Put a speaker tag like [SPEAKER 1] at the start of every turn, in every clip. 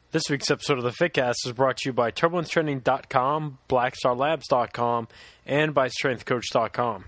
[SPEAKER 1] This week's episode of the FitCast is brought to you by TurbulenceTraining.com, BlackStarLabs.com, and by StrengthCoach.com.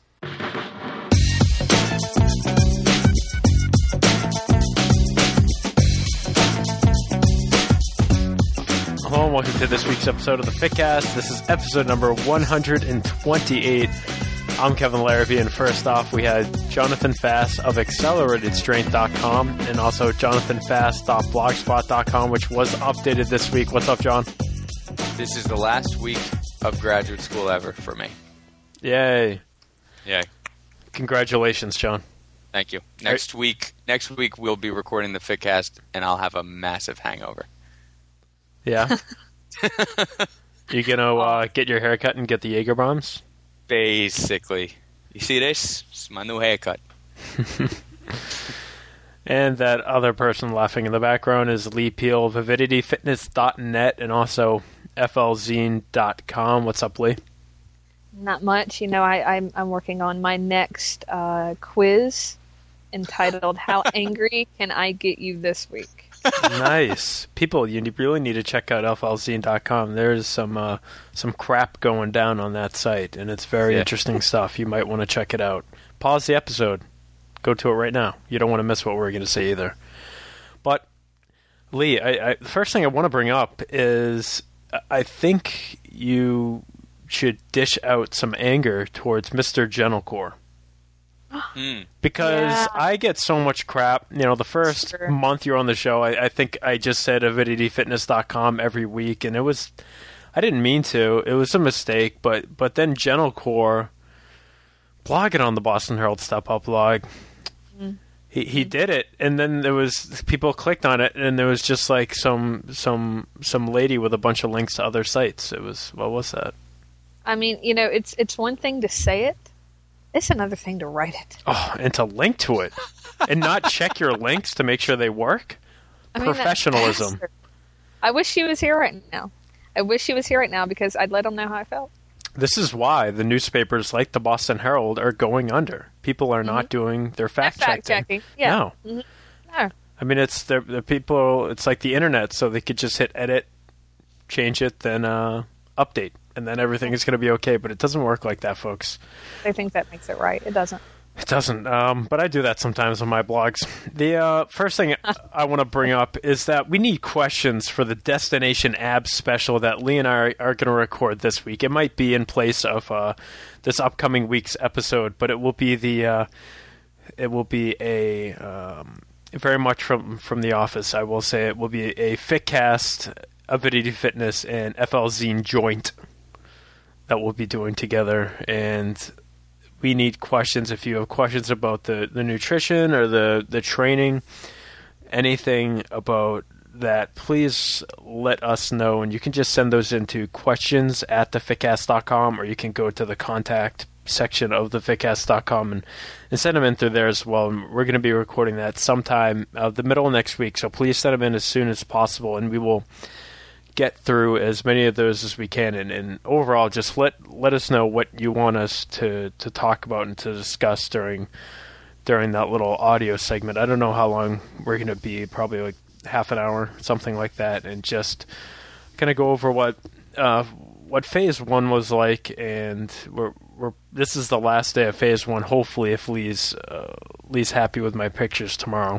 [SPEAKER 1] Hello and welcome to this week's episode of the FitCast. This is episode number 128. I'm Kevin Larrabee, and first off, we had Jonathan Fass of AcceleratedStrength.com and also JonathanFass.blogspot.com, which was updated this week. What's up, John?
[SPEAKER 2] This is the last week of graduate school ever for me.
[SPEAKER 1] Yay.
[SPEAKER 2] Yay.
[SPEAKER 1] Congratulations, John.
[SPEAKER 2] Thank you. Next week we'll be recording the FitCast, and I'll have a massive hangover.
[SPEAKER 1] Yeah? You gonna get your hair cut and get the Jaeger bombs?
[SPEAKER 2] Basically. You see this? It's my new haircut.
[SPEAKER 1] And that other person laughing in the background is Lee Peel of AvidityFitness.net and also FLZine.com. What's up, Lee?
[SPEAKER 3] Not much. You know, I'm working on my next quiz entitled "How Angry Can I Get You This Week?"
[SPEAKER 1] Nice. People, you really need to check out FLZine.com. There's some crap going down on that site, and it's very interesting stuff. You might want to check it out. Pause the episode. Go to it right now. You don't want to miss what we're going to say either. But, Lee, the first thing I want to bring up is I think you should dish out some anger towards Mr. Gentlecore. Because I get so much crap. You know, the first month you're on the show, I think I just said aviditydfitness.com every week, and I didn't mean to. It was a mistake, but then Gentlecore blogging on the Boston Herald Step Up blog, he did it, and then there was people clicked on it, and there was just like some lady with a bunch of links to other sites. It was, what was that?
[SPEAKER 3] I mean, you know, it's one thing to say it. It's another thing to write it.
[SPEAKER 1] Oh, and to link to it. And not check your links to make sure they work? Professionalism.
[SPEAKER 3] I wish she was here right now. Because I'd let them know how I felt.
[SPEAKER 1] This is why the newspapers like the Boston Herald are going under. People are not doing their fact-checking.
[SPEAKER 3] Yeah.
[SPEAKER 1] No.
[SPEAKER 3] Mm-hmm. No.
[SPEAKER 1] I mean, it's the people, it's like the internet, so they could just hit edit, change it, then update. And then everything is going to be okay, but it doesn't work like that, folks.
[SPEAKER 3] They think that makes it right. It doesn't.
[SPEAKER 1] It doesn't, but I do that sometimes on my blogs. The first thing I want to bring up is that we need questions for the Destination Abs special that Lee and I are going to record this week. It might be in place of this upcoming week's episode, but it will be a very much from the office. I will say it will be a FitCast, Avidity Fitness, and FLZine joint that we'll be doing together, and we need questions. If you have questions about the nutrition or the training, anything about that, please let us know, and you can just send those into questions@thefitcast.com, or you can go to the contact section of thefitcast.com and send them in through there as well. And we're going to be recording that sometime the middle of next week, so please send them in as soon as possible, and we will get through as many of those as we can, and overall just let us know what you want us to talk about and to discuss during that little audio segment. I don't know how long we're going to be, probably like half an hour, something like that, and just kind of go over what phase one was like, and this is the last day of phase one, hopefully, if Lee's happy with my pictures tomorrow.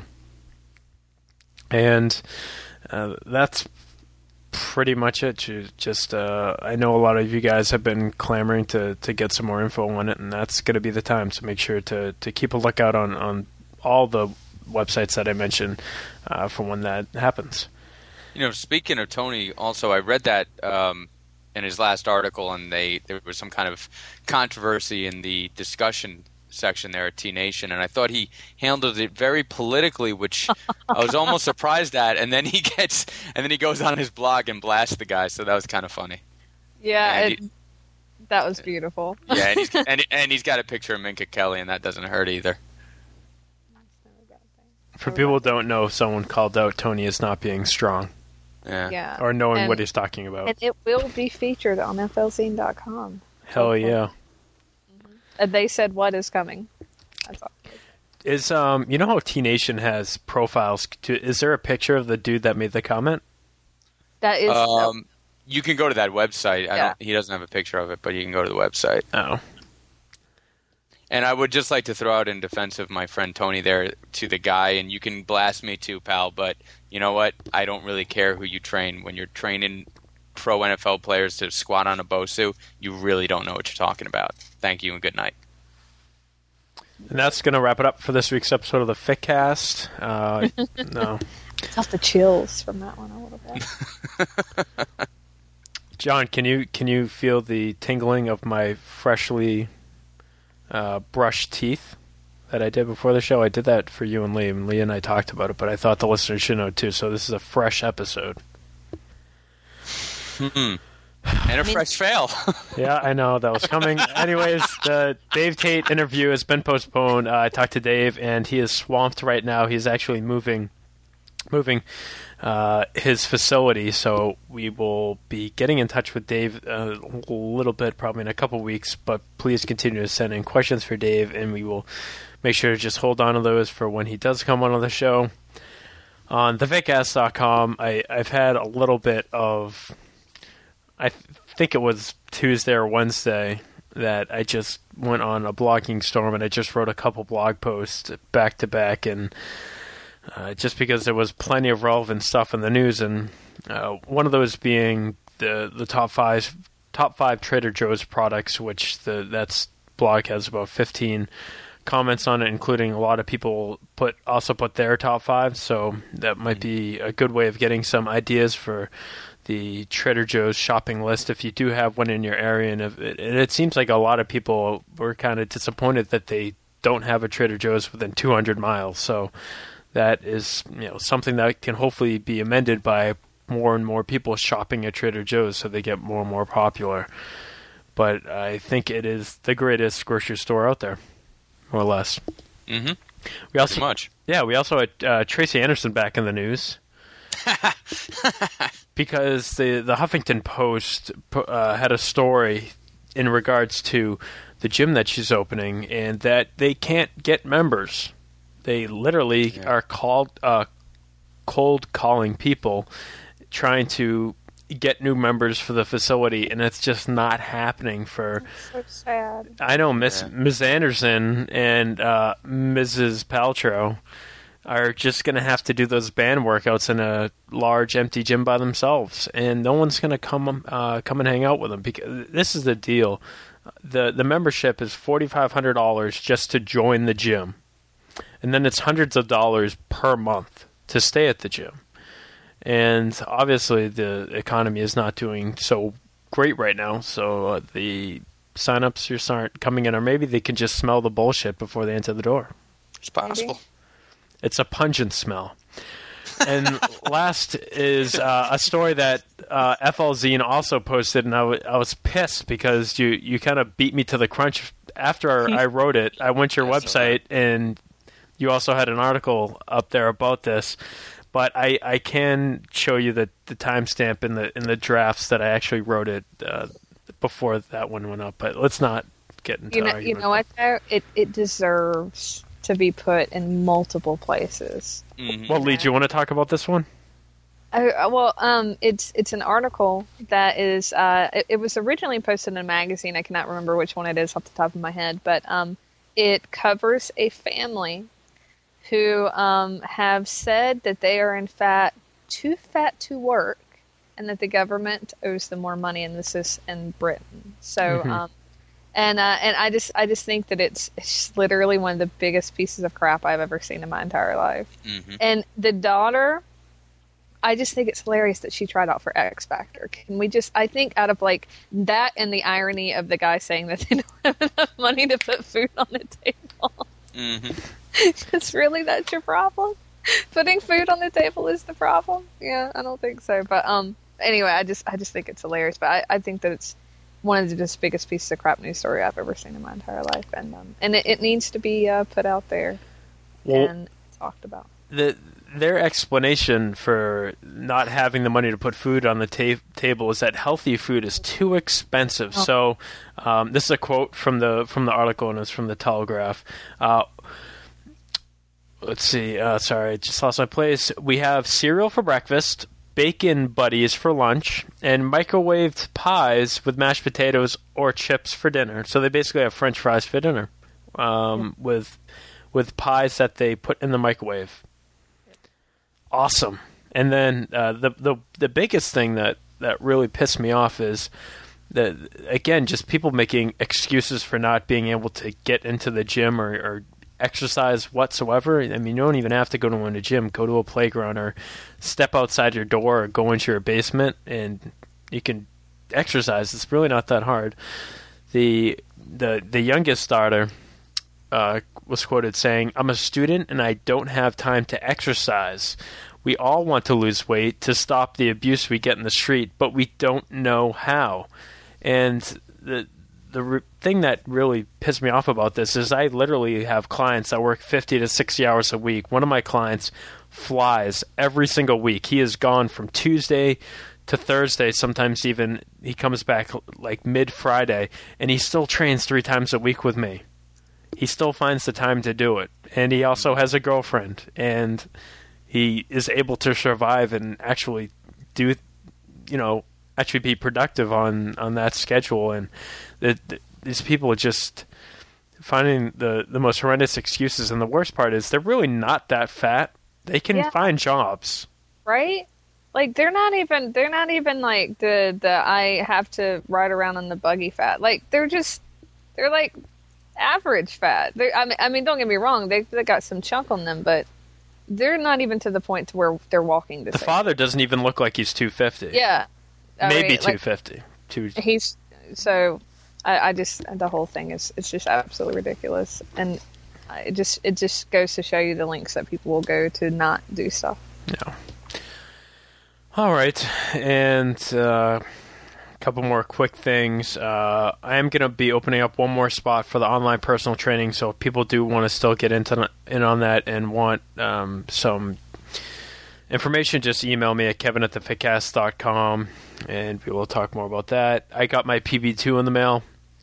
[SPEAKER 1] And that's pretty much it. Just I know a lot of you guys have been clamoring to get some more info on it, and that's going to be the time. So make sure to keep a lookout on all the websites that I mentioned for when that happens.
[SPEAKER 2] You know, speaking of Tony, also I read that in his last article, and there was some kind of controversy in the discussion section there at T Nation, and I thought he handled it very politically, which I was almost surprised at. And then he goes on his blog and blasts the guy, so that was kind of funny.
[SPEAKER 3] Yeah, that was beautiful.
[SPEAKER 2] Yeah, and he's got a picture of Minka Kelly, and that doesn't hurt either.
[SPEAKER 1] For people who don't know, someone called out Tony as not being strong.
[SPEAKER 2] Yeah.
[SPEAKER 1] Or knowing what he's talking about.
[SPEAKER 3] And it will be featured on FLZine.com.
[SPEAKER 1] Hell yeah.
[SPEAKER 3] And they said what is coming. That's all.
[SPEAKER 1] You know how T Nation has profiles? Is there a picture of the dude that made the comment?
[SPEAKER 3] That is.
[SPEAKER 2] You can go to that website.
[SPEAKER 3] Yeah.
[SPEAKER 2] He doesn't have a picture of it, but you can go to the website.
[SPEAKER 1] Oh.
[SPEAKER 2] And I would just like to throw out in defense of my friend Tony there to the guy, and you can blast me too, pal, but you know what? I don't really care who you train. When you're training pro NFL players to squat on a BOSU, you really don't know what you're talking about. Thank you and good night.
[SPEAKER 1] And that's going to wrap it up for this week's episode of the Fitcast. No.
[SPEAKER 3] Got the chills from that one a little bit.
[SPEAKER 1] John, can you feel the tingling of my freshly brushed teeth that I did before the show? I did that for you and Lee, and Lee and I talked about it, but I thought the listeners should know too, so this is a fresh episode.
[SPEAKER 2] And a fresh fail.
[SPEAKER 1] Yeah, I know, that was coming. Anyways, the Dave Tate interview has been postponed. I talked to Dave, and he is swamped right now. He's actually moving his facility, so we will be getting in touch with Dave a little bit, probably in a couple weeks, but please continue to send in questions for Dave, and we will make sure to just hold on to those for when he does come on the show. On thefitcast.com, I've had a little bit of, I think it was Tuesday or Wednesday, that I just went on a blogging storm, and I just wrote a couple blog posts back to back, and just because there was plenty of relevant stuff in the news, and one of those being the top five Trader Joe's products, which that's blog has about 15 comments on it, including a lot of people also put their top five. So that might be a good way of getting some ideas for the Trader Joe's shopping list if you do have one in your area. And it seems like a lot of people were kind of disappointed that they don't have a Trader Joe's within 200 miles. So that is, something that can hopefully be amended by more and more people shopping at Trader Joe's, so they get more and more popular. But I think it is the greatest grocery store out there, more or less.
[SPEAKER 2] Mm-hmm.
[SPEAKER 1] We also,
[SPEAKER 2] pretty much.
[SPEAKER 1] Yeah, we also had Tracy Anderson back in the news because the Huffington Post had a story in regards to the gym that she's opening, and that they can't get members. They literally are cold calling people, trying to get new members for the facility, and it's just not happening for.
[SPEAKER 3] That's so sad.
[SPEAKER 1] I know Ms. Anderson and Mrs. Paltrow are just going to have to do those band workouts in a large empty gym by themselves, and no one's going to come and hang out with them, because this is the deal. The membership is $4,500 just to join the gym. And then it's hundreds of dollars per month to stay at the gym. And obviously the economy is not doing so great right now, so the sign-ups just aren't coming in, or maybe they can just smell the bullshit before they enter the door.
[SPEAKER 2] It's possible.
[SPEAKER 3] Maybe.
[SPEAKER 1] It's a pungent smell. And last is a story that FL Zine also posted, and I was pissed because you kind of beat me to the crunch. After I wrote it, I went to your website, and you also had an article up there about this, but I can show you the timestamp in the drafts that I actually wrote it before that one went up. But let's not get into argument.
[SPEAKER 3] You know what, though? It deserves to be put in multiple places.
[SPEAKER 2] Mm-hmm.
[SPEAKER 1] Well, Lee, do you want to talk about this one?
[SPEAKER 3] It's an article that is it was originally posted in a magazine. I cannot remember which one it is off the top of my head, but it covers a family who have said that they are in fact too fat to work, and that the government owes them more money, and this is in Britain. So, and I just think that it's just literally one of the biggest pieces of crap I've ever seen in my entire life. Mm-hmm. And the daughter, I just think it's hilarious that she tried out for X Factor. Can we just, I think out of like that and the irony of the guy saying that they don't have enough money to put food on the table.
[SPEAKER 2] Mm-hmm.
[SPEAKER 3] It's really, that's your problem? Putting food on the table is the problem? Yeah, I don't think so. But anyway, I just think it's hilarious. But I think that it's one of the just biggest pieces of crap news story I've ever seen in my entire life, and it needs to be put out there and talked about.
[SPEAKER 1] Their explanation for not having the money to put food on the table is that healthy food is too expensive. Oh. So this is a quote from the article, and it's from the Telegraph. Let's see. Sorry, I just lost my place. We have cereal for breakfast, bacon buddies for lunch and microwaved pies with mashed potatoes or chips for dinner. So they basically have French fries for dinner, with pies that they put in the microwave. Awesome. And then the biggest thing that really pissed me off is that, again, just people making excuses for not being able to get into the gym or exercise whatsoever. I mean, you don't even have to go to a gym. Go to a playground or step outside your door or go into your basement and you can exercise. It's really not that hard. The youngest daughter was quoted saying, "I'm a student and I don't have time to exercise. We all want to lose weight to stop the abuse we get in the street, but we don't know how." And the thing that really pissed me off about this is I literally have clients that work 50 to 60 hours a week. One of my clients flies every single week. He is gone from Tuesday to Thursday. Sometimes even he comes back like mid-Friday, and he still trains 3 times a week with me. He still finds the time to do it. And he also has a girlfriend, and he is able to survive and actually do, actually be productive on that schedule. And these people are just finding the most horrendous excuses. And the worst part is they're really not that fat. They can find jobs.
[SPEAKER 3] Right? Like they're not even like the I have to ride around on the buggy fat. Like they're like average fat. I mean, don't get me wrong. They got some chunk on them, but they're not even to the point to where they're walking the same.
[SPEAKER 1] Father doesn't even look like he's 250.
[SPEAKER 3] Yeah.
[SPEAKER 1] Maybe 250.
[SPEAKER 3] He's so. I just, the whole thing is, it's just absolutely ridiculous, and it just goes to show you the lengths that people will go to not do stuff.
[SPEAKER 1] Yeah. All right, and a couple more quick things. I am going to be opening up one more spot for the online personal training, so if people do want to still get in on that and want some information, just email me at kevin@thefitcast.com, and we will talk more about that. I got my PB2 in the mail.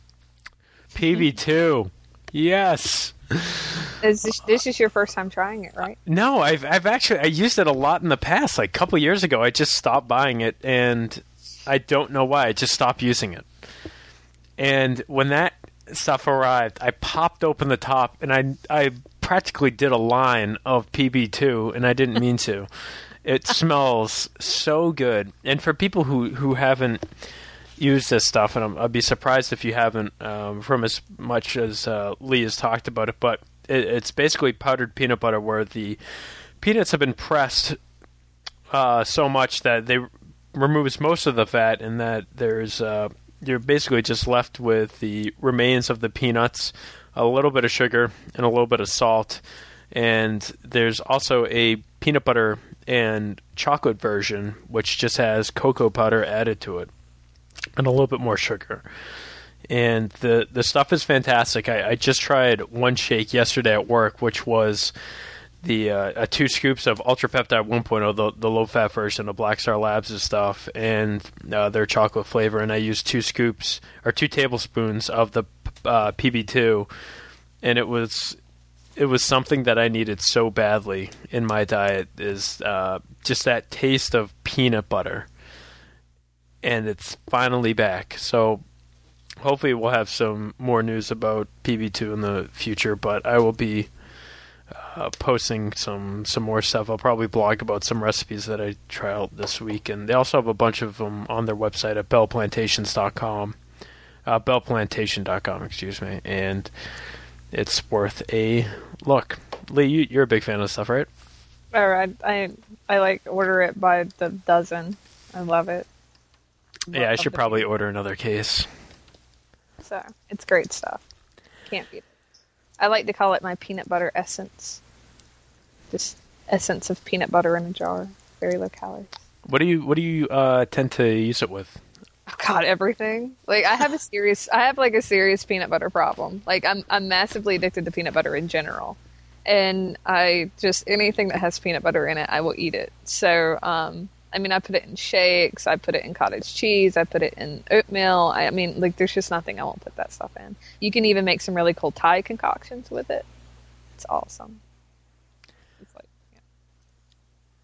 [SPEAKER 1] PB2, yes.
[SPEAKER 3] This is your first time trying it, right?
[SPEAKER 1] No, I used it a lot in the past. Like a couple years ago, I just stopped buying it, and I don't know why. I just stopped using it. And when that stuff arrived, I popped open the top, and I practically did a line of PB2, and I didn't mean to. It smells so good. And for people who haven't used this stuff, and I'd be surprised if you haven't, from as much as Lee has talked about it, but it's basically powdered peanut butter where the peanuts have been pressed so much that they removes most of the fat, and that you're basically just left with the remains of the peanuts, a little bit of sugar, and a little bit of salt. And there's also a peanut butter and chocolate version, which just has cocoa powder added to it and a little bit more sugar. And the stuff is fantastic. I just tried one shake yesterday at work, which was the 2 scoops of Ultra Peptide 1.0, the low-fat version of Black Star Labs' stuff, and their chocolate flavor. And I used 2 tablespoons of the PB2, and it was something that I needed so badly in my diet, is just that taste of peanut butter. And it's finally back. So hopefully we'll have some more news about PB2 in the future, but I will be posting some more stuff. I'll probably blog about some recipes that I try out this week. And they also have a bunch of them on their website at bellplantation.com, excuse me. And it's worth a look. Lee, you're a big fan of stuff, right?
[SPEAKER 3] All right. I like order it by the dozen. I love it.
[SPEAKER 1] Yeah, I should probably order another case.
[SPEAKER 3] So, it's great stuff. Can't beat it. I like to call it my peanut butter essence. Just essence of peanut butter in a jar. Very low calories.
[SPEAKER 1] What do you tend to use it with?
[SPEAKER 3] Oh God, everything. Like I have a serious peanut butter problem. Like I'm massively addicted to peanut butter in general. And I just, anything that has peanut butter in it, I will eat it. So, I put it in shakes, I put it in cottage cheese, I put it in oatmeal. There's just nothing I won't put that stuff in. You can even make some really cool Thai concoctions with it. It's awesome. It's like,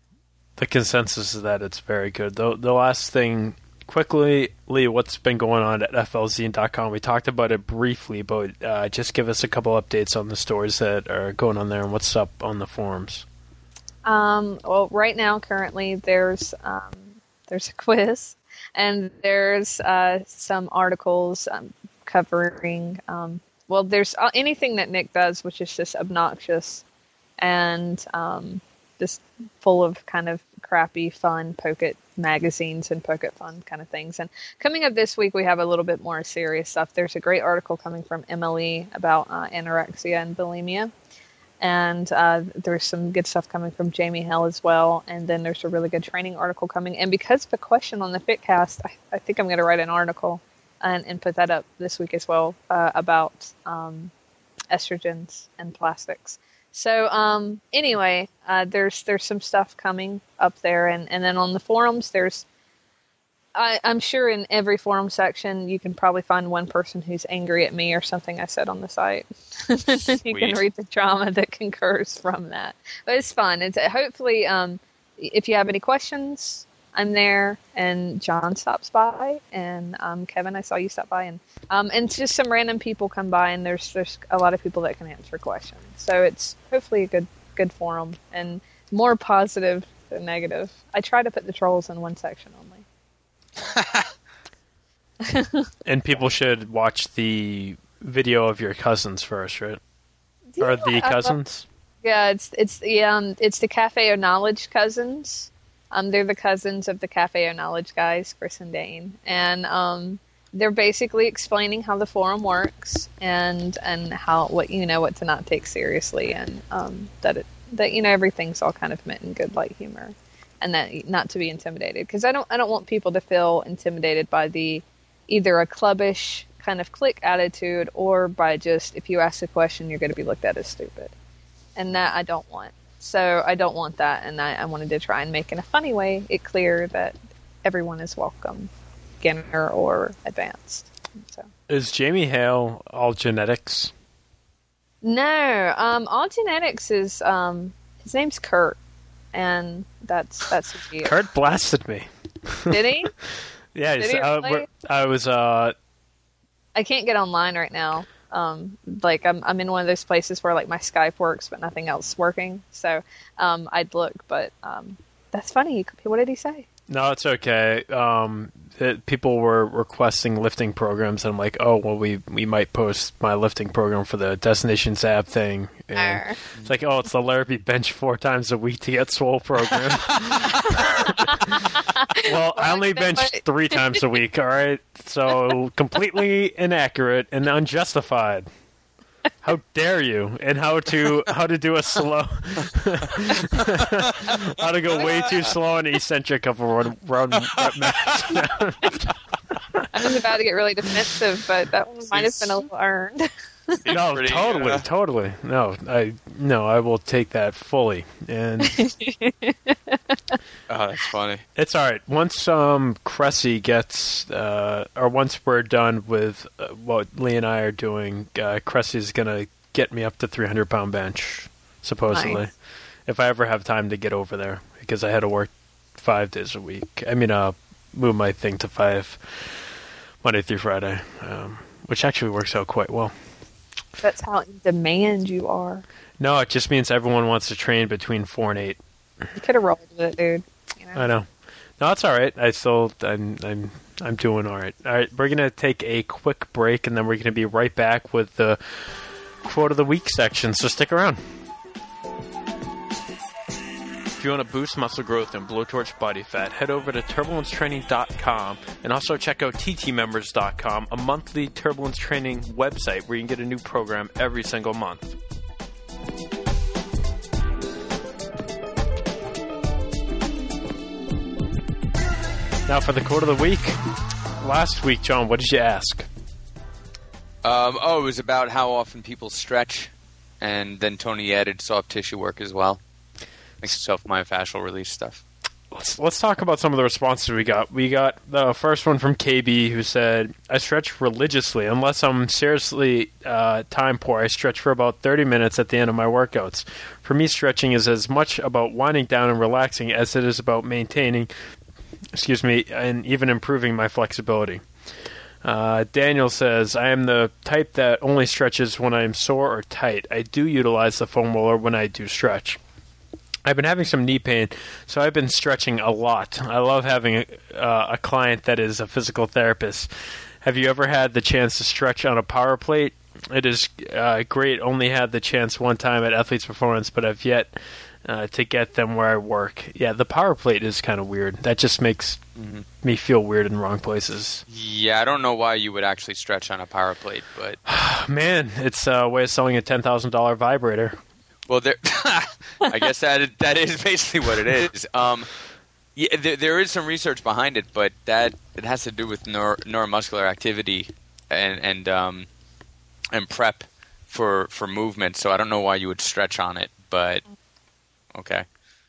[SPEAKER 1] The consensus is that it's very good. The last thing, quickly, Lee, what's been going on at FLZine.com? We talked about it briefly, but just give us a couple updates on the stories that are going on there and what's up on the forums.
[SPEAKER 3] Well, right now, currently, there's a quiz, and there's some articles covering. Well, there's anything that Nick does, which is just obnoxious and just full of kind of crappy, fun Pocket magazines and Pocket fun kind of things. And coming up this week, we have a little bit more serious stuff. There's a great article coming from MLE about anorexia and bulimia. And there's some good stuff coming from Jamie Hale as well. And then there's a really good training article coming. And because of the question on the FitCast, I think I'm going to write an article and put that up this week as well about estrogens and plastics. So anyway, there's some stuff coming up there. And then on the forums, I'm sure in every forum section, you can probably find one person who's angry at me or something I said on the site. You can read the drama that concurs from that. But it's fun. It's hopefully, if you have any questions, I'm there. And John stops by, and Kevin, I saw you stop by, and just some random people come by, and there's a lot of people that can answer questions. So it's hopefully a good forum and more positive than negative. I try to put the trolls in one section only.
[SPEAKER 1] And people should watch the video of your cousins first, right?
[SPEAKER 3] Yeah,
[SPEAKER 1] or the cousins?
[SPEAKER 3] Yeah, it's the Cafe of Knowledge cousins. They're the cousins of the Cafe of Knowledge guys, Chris and Dane, and they're basically explaining how the forum works and how what to not take seriously, and that everything's all kind of meant in good light humor. And that not to be intimidated, because I don't want people to feel intimidated by either a clubbish kind of clique attitude, or by just, if you ask a question, you're going to be looked at as stupid, and that I don't want. So I don't want that, and I wanted to try and make in a funny way it clear that everyone is welcome, beginner or advanced. So
[SPEAKER 1] is Jamie Hale all genetics?
[SPEAKER 3] No, all genetics is his name's Kurt. And that's his deal.
[SPEAKER 1] Kurt blasted me.
[SPEAKER 3] Did he?
[SPEAKER 1] Yeah,
[SPEAKER 3] Did he really?
[SPEAKER 1] I was.
[SPEAKER 3] I can't get online right now. Like I'm in one of those places where like my Skype works, but nothing else is working. So I'd look, but that's funny. What did he say?
[SPEAKER 1] No, it's okay. People were requesting lifting programs, and I'm like, oh, well, we might post my lifting program for the Destinations app thing. And it's like, oh, it's the Larrabee Bench 4 times a week to get swole program. Well, I only bench 3 times a week, all right? So completely inaccurate and unjustified. How dare you? And how to do a slow, how to go way too slow and eccentric of a run rep match.
[SPEAKER 3] I was about to get really defensive, but that one might have been a little earned.
[SPEAKER 1] No, totally. No, I will take that fully. And
[SPEAKER 2] oh, that's funny.
[SPEAKER 1] It's all right. Once Cressy gets, or once we're done with what Lee and I are doing, Cressy's gonna get me up to 300-pound bench, supposedly,
[SPEAKER 3] nice.
[SPEAKER 1] If I ever have time to get over there, because I had to work 5 days a week. I mean, move my thing to 5 Monday through Friday, which actually works out quite well.
[SPEAKER 3] That's how in demand you are.
[SPEAKER 1] No, it just means everyone wants to train between 4 and 8.
[SPEAKER 3] You could have rolled with it, dude. You know?
[SPEAKER 1] I know. No, it's all right. I'm doing all right. All right, we're gonna take a quick break, and then we're gonna be right back with the quote of the week section. So stick around. If you want to boost muscle growth and blowtorch body fat, head over to turbulencetraining.com and also check out ttmembers.com, a monthly Turbulence Training website where you can get a new program every single month. Now for the quote of the week. Last week, John, what did you ask?
[SPEAKER 2] It was about how often people stretch, and then Tony added soft tissue work as well. Like self-myofascial release stuff.
[SPEAKER 1] let's talk about some of the responses we got. We got the first one from KB, who said, "I stretch religiously. Unless I'm seriously time poor, I stretch for about 30 minutes at the end of my workouts. For me, stretching is as much about winding down and relaxing as it is about maintaining, and even improving my flexibility." Daniel says, "I am the type that only stretches when I am sore or tight. I do utilize the foam roller when I do stretch. I've been having some knee pain, so I've been stretching a lot. I love having a client that is a physical therapist. Have you ever had the chance to stretch on a power plate? It is great. Only had the chance one time at Athletes Performance, but I've yet to get them where I work." Yeah, the power plate is kind of weird. That just makes me feel weird in the wrong places.
[SPEAKER 2] Yeah, I don't know why you would actually stretch on a power plate, but
[SPEAKER 1] man, it's a way of selling a $10,000 vibrator.
[SPEAKER 2] Well, I guess that is basically what it is. Yeah, there is some research behind it, but it has to do with neuromuscular activity and prep for movement. So I don't know why you would stretch on it, but okay.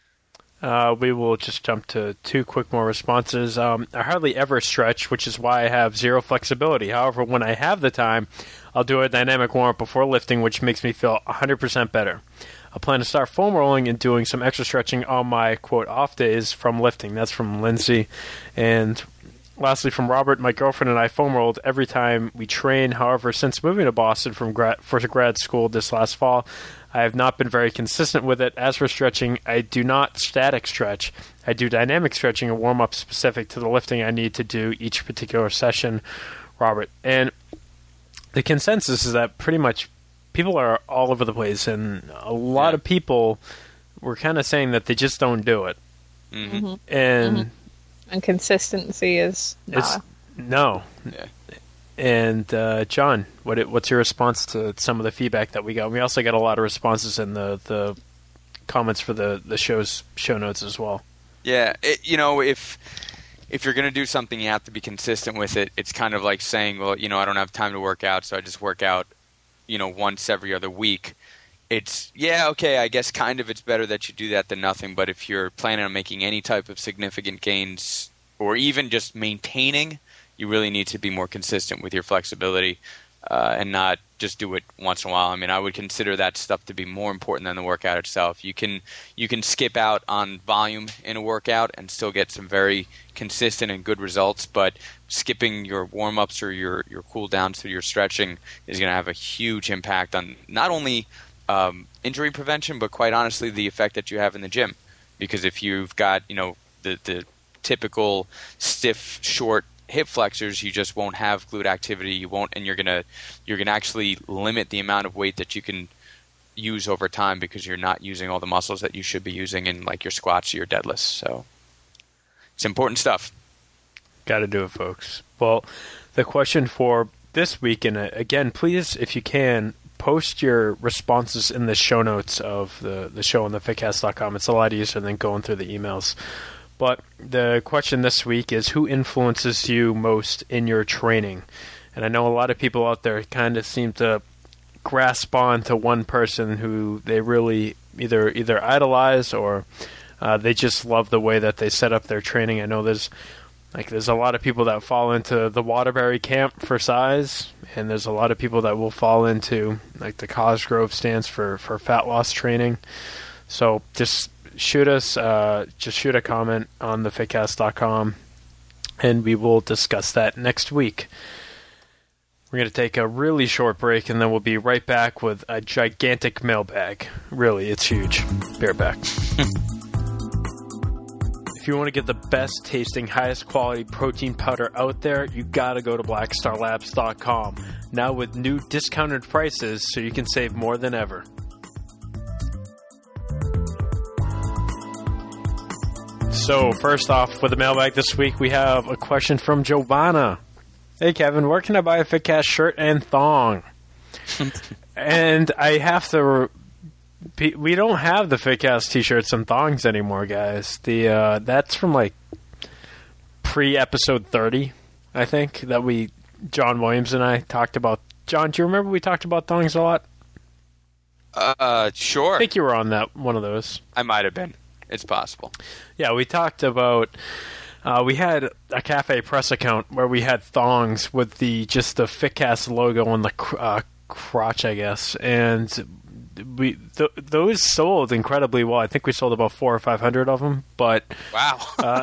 [SPEAKER 1] We will just jump to two quick more responses. I hardly ever stretch, which is why I have zero flexibility. However, when I have the time, I'll do a dynamic warm-up before lifting, which makes me feel 100% better. I plan to start foam rolling and doing some extra stretching on my, quote, off days from lifting. That's from Lindsay. And lastly, from Robert, my girlfriend and I foam rolled every time we train. However, since moving to Boston for grad school this last fall, I have not been very consistent with it. As for stretching, I do not static stretch. I do dynamic stretching and warm-up specific to the lifting I need to do each particular session, Robert. And the consensus is that pretty much people are all over the place, and a lot of people were kind of saying that they just don't do it.
[SPEAKER 2] Mm-hmm.
[SPEAKER 1] And
[SPEAKER 3] consistency is
[SPEAKER 1] no. Yeah. And John, what's your response to some of the feedback that we got? We also got a lot of responses in the comments for the show notes as well.
[SPEAKER 2] Yeah, if you're going to do something, you have to be consistent with it. It's kind of like saying, well, I don't have time to work out, so I just work out, once every other week. It's, okay, I guess kind of it's better that you do that than nothing, but if you're planning on making any type of significant gains or even just maintaining, you really need to be more consistent with your flexibility and not just do it once in a while. I mean, I would consider that stuff to be more important than the workout itself. You can skip out on volume in a workout and still get some very consistent and good results, but skipping your warm-ups or your cool-downs through your stretching is going to have a huge impact on not only injury prevention, but quite honestly the effect that you have in the gym. Because if you've got the typical stiff, short hip flexors, you just won't have glute activity. You won't, and you're gonna actually limit the amount of weight that you can use over time because you're not using all the muscles that you should be using in like your squats or your deadlifts. So it's important stuff.
[SPEAKER 1] Got to do it, folks. Well, the question for this week, and again, please, if you can, post your responses in the show notes of the show on thefitcast.com. It's a lot easier than going through the emails. But the question this week is, who influences you most in your training? And I know a lot of people out there kind of seem to grasp on to one person who they really either idolize or they just love the way that they set up their training. I know there's a lot of people that fall into the Waterbury camp for size, and there's a lot of people that will fall into like the Cosgrove stance for fat loss training. So just shoot a comment on thefitcast.com, and we will discuss that next week. We're going to take a really short break, and then we'll be right back with a gigantic mailbag. Really, it's huge. Be right back. If you want to get the best tasting, highest quality protein powder out there, you got to go to blackstarlabs.com. Now with new discounted prices, so you can save more than ever. So, first off, with the mailbag this week, we have a question from Giovanna. Hey, Kevin, where can I buy a FitCast shirt and thong? And I have to... We don't have the FitCast t-shirts and thongs anymore, guys. That's from, like, pre-episode 30, I think, that John Williams and I talked about. John, do you remember we talked about thongs a lot?
[SPEAKER 2] Sure.
[SPEAKER 1] I think you were on that one of those.
[SPEAKER 2] I might have been. it's possible.
[SPEAKER 1] Yeah, we talked about. We had a Cafe Press account where we had thongs with the FitCast logo on the crotch, I guess, and those sold incredibly well. I think we sold about 400 or 500 of them. But
[SPEAKER 2] wow.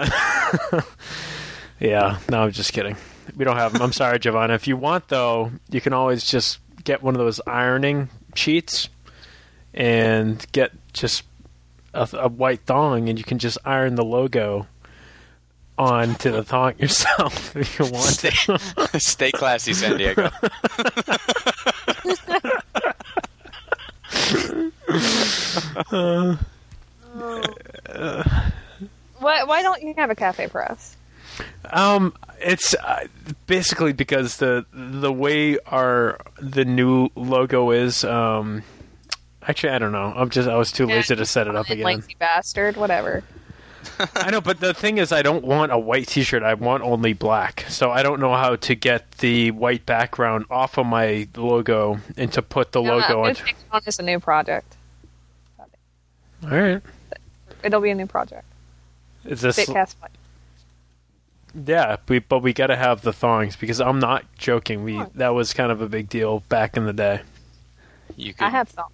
[SPEAKER 1] Yeah, no, I'm just kidding. We don't have them. I'm sorry, Giovanna. If you want, though, you can always just get one of those ironing sheets and get just a white thong, and you can just iron the logo onto the thong yourself if you want to.
[SPEAKER 2] Stay classy, San Diego.
[SPEAKER 3] Why don't you have a Cafe Press?
[SPEAKER 1] It's basically because the way the new logo is. Actually, I don't know. I was too lazy to set it up again.
[SPEAKER 3] Lazy bastard, whatever.
[SPEAKER 1] I know, but the thing is, I don't want a white T-shirt. I want only black. So I don't know how to get the white background off of my logo and to put the logo on.
[SPEAKER 3] It's on as a new project.
[SPEAKER 1] All right.
[SPEAKER 3] It'll be a new project.
[SPEAKER 1] Is this?
[SPEAKER 3] FitCast.
[SPEAKER 1] Yeah, but we got to have the thongs because I'm not joking. That was kind of a big deal back in the day.
[SPEAKER 3] I have thongs.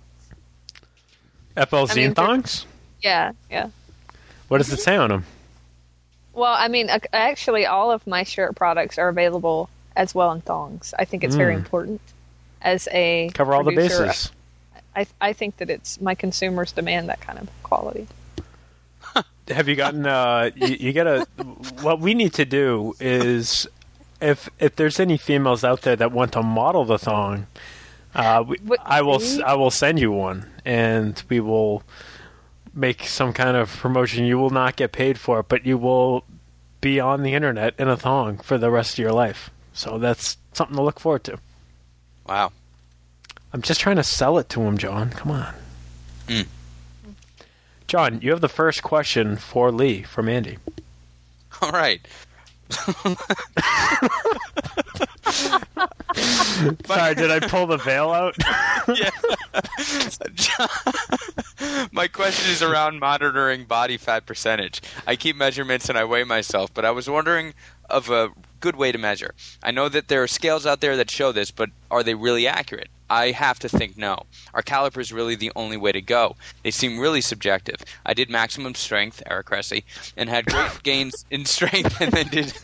[SPEAKER 1] FLZ thongs?
[SPEAKER 3] Yeah.
[SPEAKER 1] What does it say on them?
[SPEAKER 3] Well, I mean, actually, all of my shirt products are available as well in thongs. I think it's very important as a
[SPEAKER 1] cover all
[SPEAKER 3] producer.
[SPEAKER 1] the bases.
[SPEAKER 3] I think that it's my consumers demand that kind of quality.
[SPEAKER 1] Have you gotten? You gotta. What we need to do is, if there's any females out there that want to model the thong, I will send you one, and we will make some kind of promotion. You will not get paid for it, but you will be on the internet in a thong for the rest of your life. So that's something to look forward to.
[SPEAKER 2] Wow.
[SPEAKER 1] I'm just trying to sell it to him, John. Come on.
[SPEAKER 2] Mm.
[SPEAKER 1] John, you have the first question for Lee from Andy.
[SPEAKER 2] All right.
[SPEAKER 1] Sorry, did I pull the veil out?
[SPEAKER 2] Yeah. My question is around monitoring body fat percentage. I keep measurements and I weigh myself, but I was wondering of a good way to measure. I know that there are scales out there that show this, but are they really accurate? I have to think no. Are calipers really the only way to go? They seem really subjective. I did maximum strength, Eric Cressy, and had great gains in strength, and then did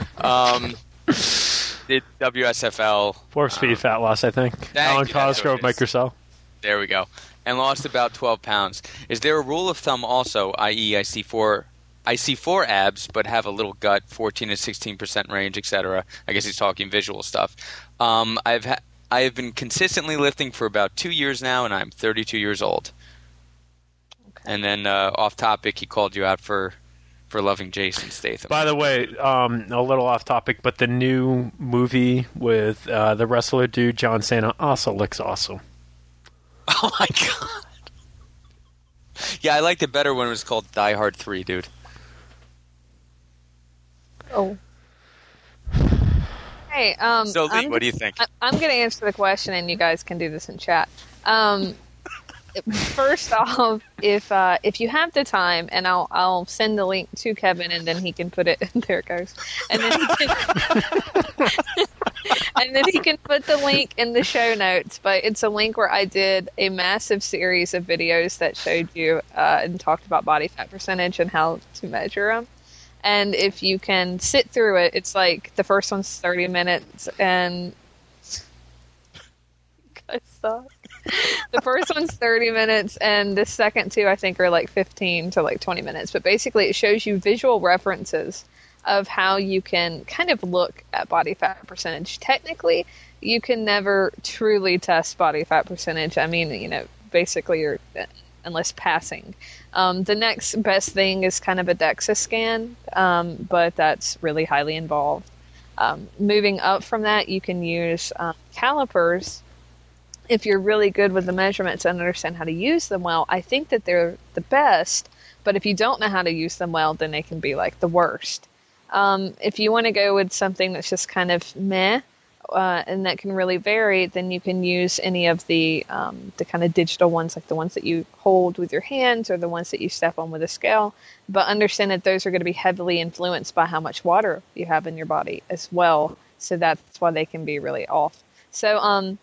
[SPEAKER 2] WSFL.
[SPEAKER 1] Warp speed fat loss, I think. Alan Cosgrove, Microsoft.
[SPEAKER 2] There we go. And lost about 12 pounds. Is there a rule of thumb also, i.e. I see four abs, but have a little gut, 14 to 16% range, etc. I guess he's talking visual stuff. I have been consistently lifting for about 2 years now, and I'm 32 years old. Okay. And then off topic, he called you out for loving Jason Statham.
[SPEAKER 1] By the way, a little off topic, but the new movie with the wrestler dude, John Cena, also looks awesome.
[SPEAKER 2] Oh my god. Yeah, I liked it better when it was called Die Hard 3, dude.
[SPEAKER 3] Oh. Hey,
[SPEAKER 2] so Lee, what do you think?
[SPEAKER 3] I'm going to answer the question, and you guys can do this in chat. First off, if you have the time, and I'll send the link to Kevin, and then he can put it. There it goes, and then he can put the link in the show notes. But it's a link where I did a massive series of videos that showed you and talked about body fat percentage and how to measure them. And if you can sit through it, it's like the first one's 30 minutes, and guys suck. The first one's 30 minutes, and the second two, I think, are like 15 to like 20 minutes. But basically, it shows you visual references of how you can kind of look at body fat percentage. Technically, you can never truly test body fat percentage. I mean, basically, you're unless passing. The next best thing is kind of a DEXA scan, but that's really highly involved. Moving up from that, you can use calipers. If you're really good with the measurements and understand how to use them well, I think that they're the best, but if you don't know how to use them well, then they can be like the worst. If you want to go with something that's just kind of meh, and that can really vary, then you can use any of the kind of digital ones, like the ones that you hold with your hands or the ones that you step on with a scale. But understand that those are going to be heavily influenced by how much water you have in your body as well. So that's why they can be really off. So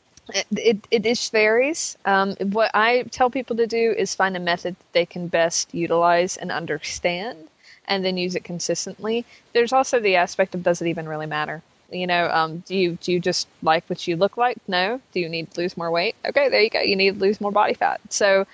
[SPEAKER 3] it just varies. What I tell people to do is find a method that they can best utilize and understand, and then use it consistently. There's also the aspect of, does it even really matter? You know, do you just like what you look like? No. Do you need to lose more weight? Okay, there you go. You need to lose more body fat. So,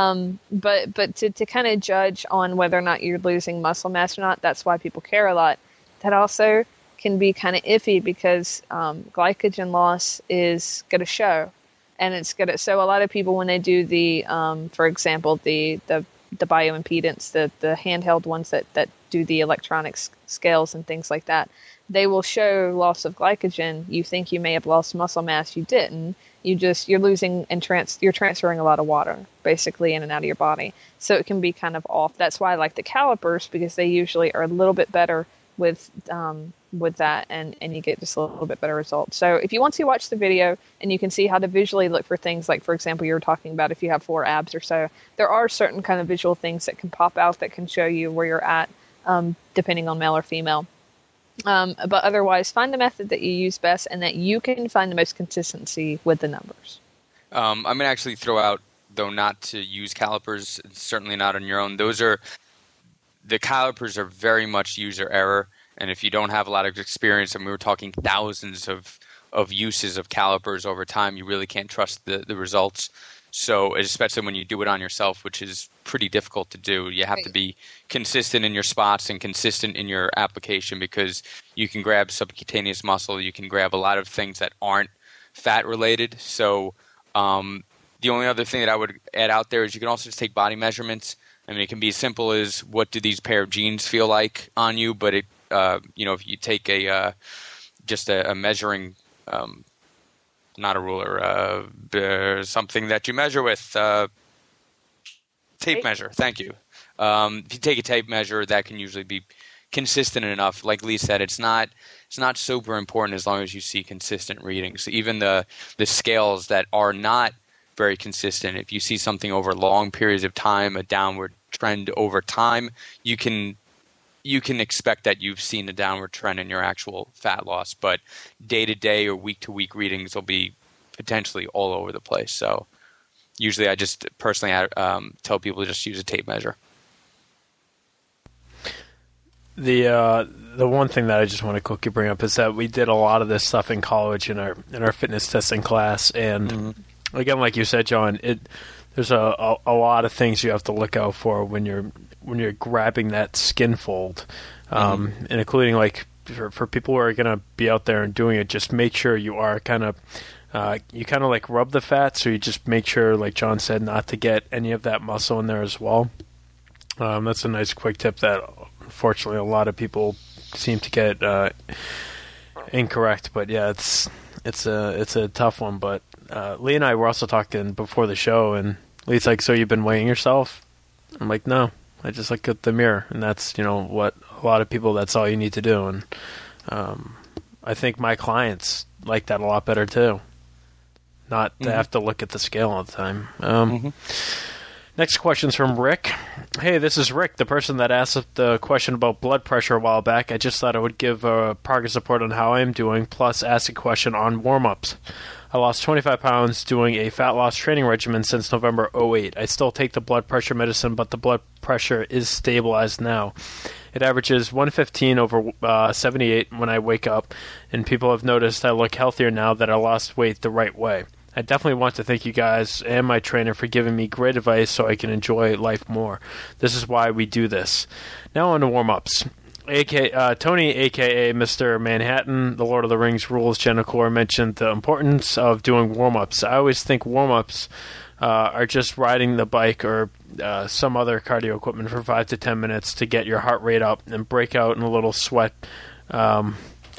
[SPEAKER 3] but to kind of judge on whether or not you're losing muscle mass or not, that's why people care a lot. That also can be kind of iffy because glycogen loss is going to show, and it's going to. So a lot of people, when they do the, for example, the bioimpedance, the handheld ones that do the electronic scales and things like that, they will show loss of glycogen. You think you may have lost muscle mass, you didn't. You're losing and you're transferring a lot of water basically in and out of your body. So it can be kind of off. That's why I like the calipers, because they usually are a little bit better with that, and you get just a little bit better results. So if you want to watch the video and you can see how to visually look for things like, for example, you were talking about if you have 4 abs or so, there are certain kind of visual things that can pop out that can show you where you're at, depending on male or female. But otherwise, find the method that you use best and that you can find the most consistency with the numbers.
[SPEAKER 2] I'm going to actually throw out, though, not to use calipers, certainly not on your own. The calipers are very much user error. And if you don't have a lot of experience, and we were talking thousands of uses of calipers over time, you really can't trust the results. So especially when you do it on yourself, which is pretty difficult to do, you have to be consistent in your spots and consistent in your application, because you can grab subcutaneous muscle, you can grab a lot of things that aren't fat related. So the only other thing that I would add out there is you can also just take body measurements. I mean, it can be as simple as, what do these pair of jeans feel like on you? But it, if you take just a measuring, not a ruler, something that you measure with, tape measure. Thank you. If you take a tape measure, that can usually be consistent enough. Like Lee said, it's not super important as long as you see consistent readings. Even the scales that are not very consistent, if you see something over long periods of time, a downward trend over time, you can expect that you've seen a downward trend in your actual fat loss. But day-to-day or week-to-week readings will be potentially all over the place. So usually I just personally tell people to just use a tape measure.
[SPEAKER 1] The one thing that I just want to quickly bring up is that we did a lot of this stuff in college in our fitness testing class, and again, like you said, John, there's a lot of things you have to look out for when you're grabbing that skin fold, and including like for people who are going to be out there and doing it, just make sure you are kind of like rub the fat, so you just make sure, like John said, not to get any of that muscle in there as well. That's a nice quick tip that unfortunately a lot of people seem to get incorrect. But yeah, it's a tough one. But Lee and I were also talking before the show, and Lee's like, "So you've been weighing yourself?" I'm like, "No, I just look at the mirror," and that's what a lot of people, that's all you need to do. And I think my clients like that a lot better too, not to have to look at the scale all the time. Next question's from Rick. Hey, this is Rick, the person that asked the question about blood pressure a while back. I just thought I would give a progress report on how I am doing, plus ask a question on warm-ups. I lost 25 pounds doing a fat loss training regimen since November 2008. I still take the blood pressure medicine, but the blood pressure is stabilized now. It averages 115 over 78 when I wake up, and people have noticed I look healthier now that I lost weight the right way. I definitely want to thank you guys and my trainer for giving me great advice so I can enjoy life more. This is why we do this. Now on to warm-ups. Tony, a.k.a. Mr. Manhattan, the Lord of the Rings rules Genocor, mentioned the importance of doing warm-ups. I always think warm-ups are just riding the bike or some other cardio equipment for 5 to 10 minutes to get your heart rate up and break out in a little sweat. Why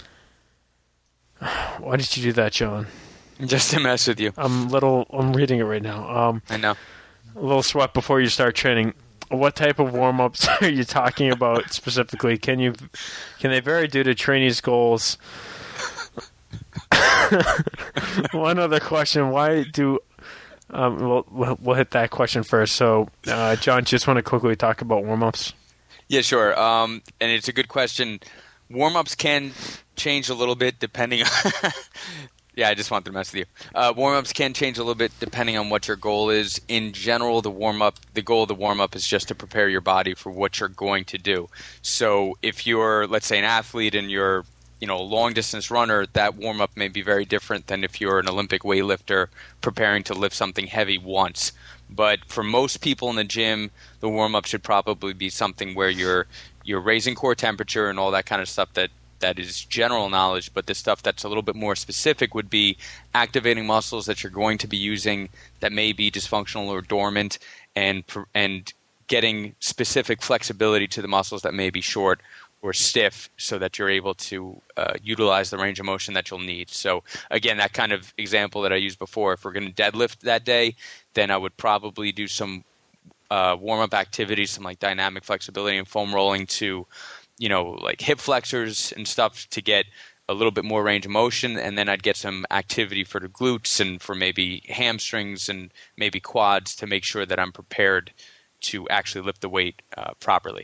[SPEAKER 1] did you do that, John?
[SPEAKER 2] Just to mess with you. I'm
[SPEAKER 1] reading it right now.
[SPEAKER 2] I know.
[SPEAKER 1] A little sweat before you start training. What type of warm-ups are you talking about specifically? Can they vary due to trainees' goals? One other question: why do we'll hit that question first. So, John, just want to quickly talk about warm-ups.
[SPEAKER 2] Yeah, sure. And it's a good question. Warm-ups can change a little bit depending on yeah, I just wanted to mess with you. Warm-ups can change a little bit depending on what your goal is. In general, the goal of the warm-up is just to prepare your body for what you're going to do. So if you're, let's say, an athlete and you're a long-distance runner, that warm-up may be very different than if you're an Olympic weightlifter preparing to lift something heavy once. But for most people in the gym, the warm-up should probably be something where you're raising core temperature and all that kind of stuff that is general knowledge, but the stuff that's a little bit more specific would be activating muscles that you're going to be using that may be dysfunctional or dormant, and getting specific flexibility to the muscles that may be short or stiff so that you're able to utilize the range of motion that you'll need. So again, that kind of example that I used before, if we're going to deadlift that day, then I would probably do some warm-up activities, some like dynamic flexibility and foam rolling to like hip flexors and stuff to get a little bit more range of motion, and then I'd get some activity for the glutes and for maybe hamstrings and maybe quads to make sure that I'm prepared to actually lift the weight properly.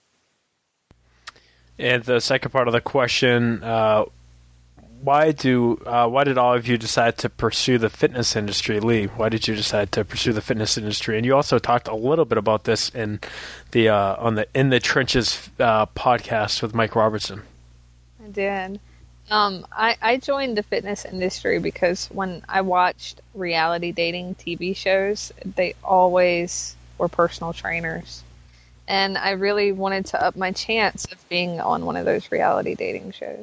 [SPEAKER 1] And the second part of the question, why did all of you decide to pursue the fitness industry? Lee, why did you decide to pursue the fitness industry? And you also talked a little bit about this in the In the Trenches podcast with Mike Robertson.
[SPEAKER 3] I did. I joined the fitness industry because when I watched reality dating TV shows, they always were personal trainers. And I really wanted to up my chance of being on one of those reality dating shows.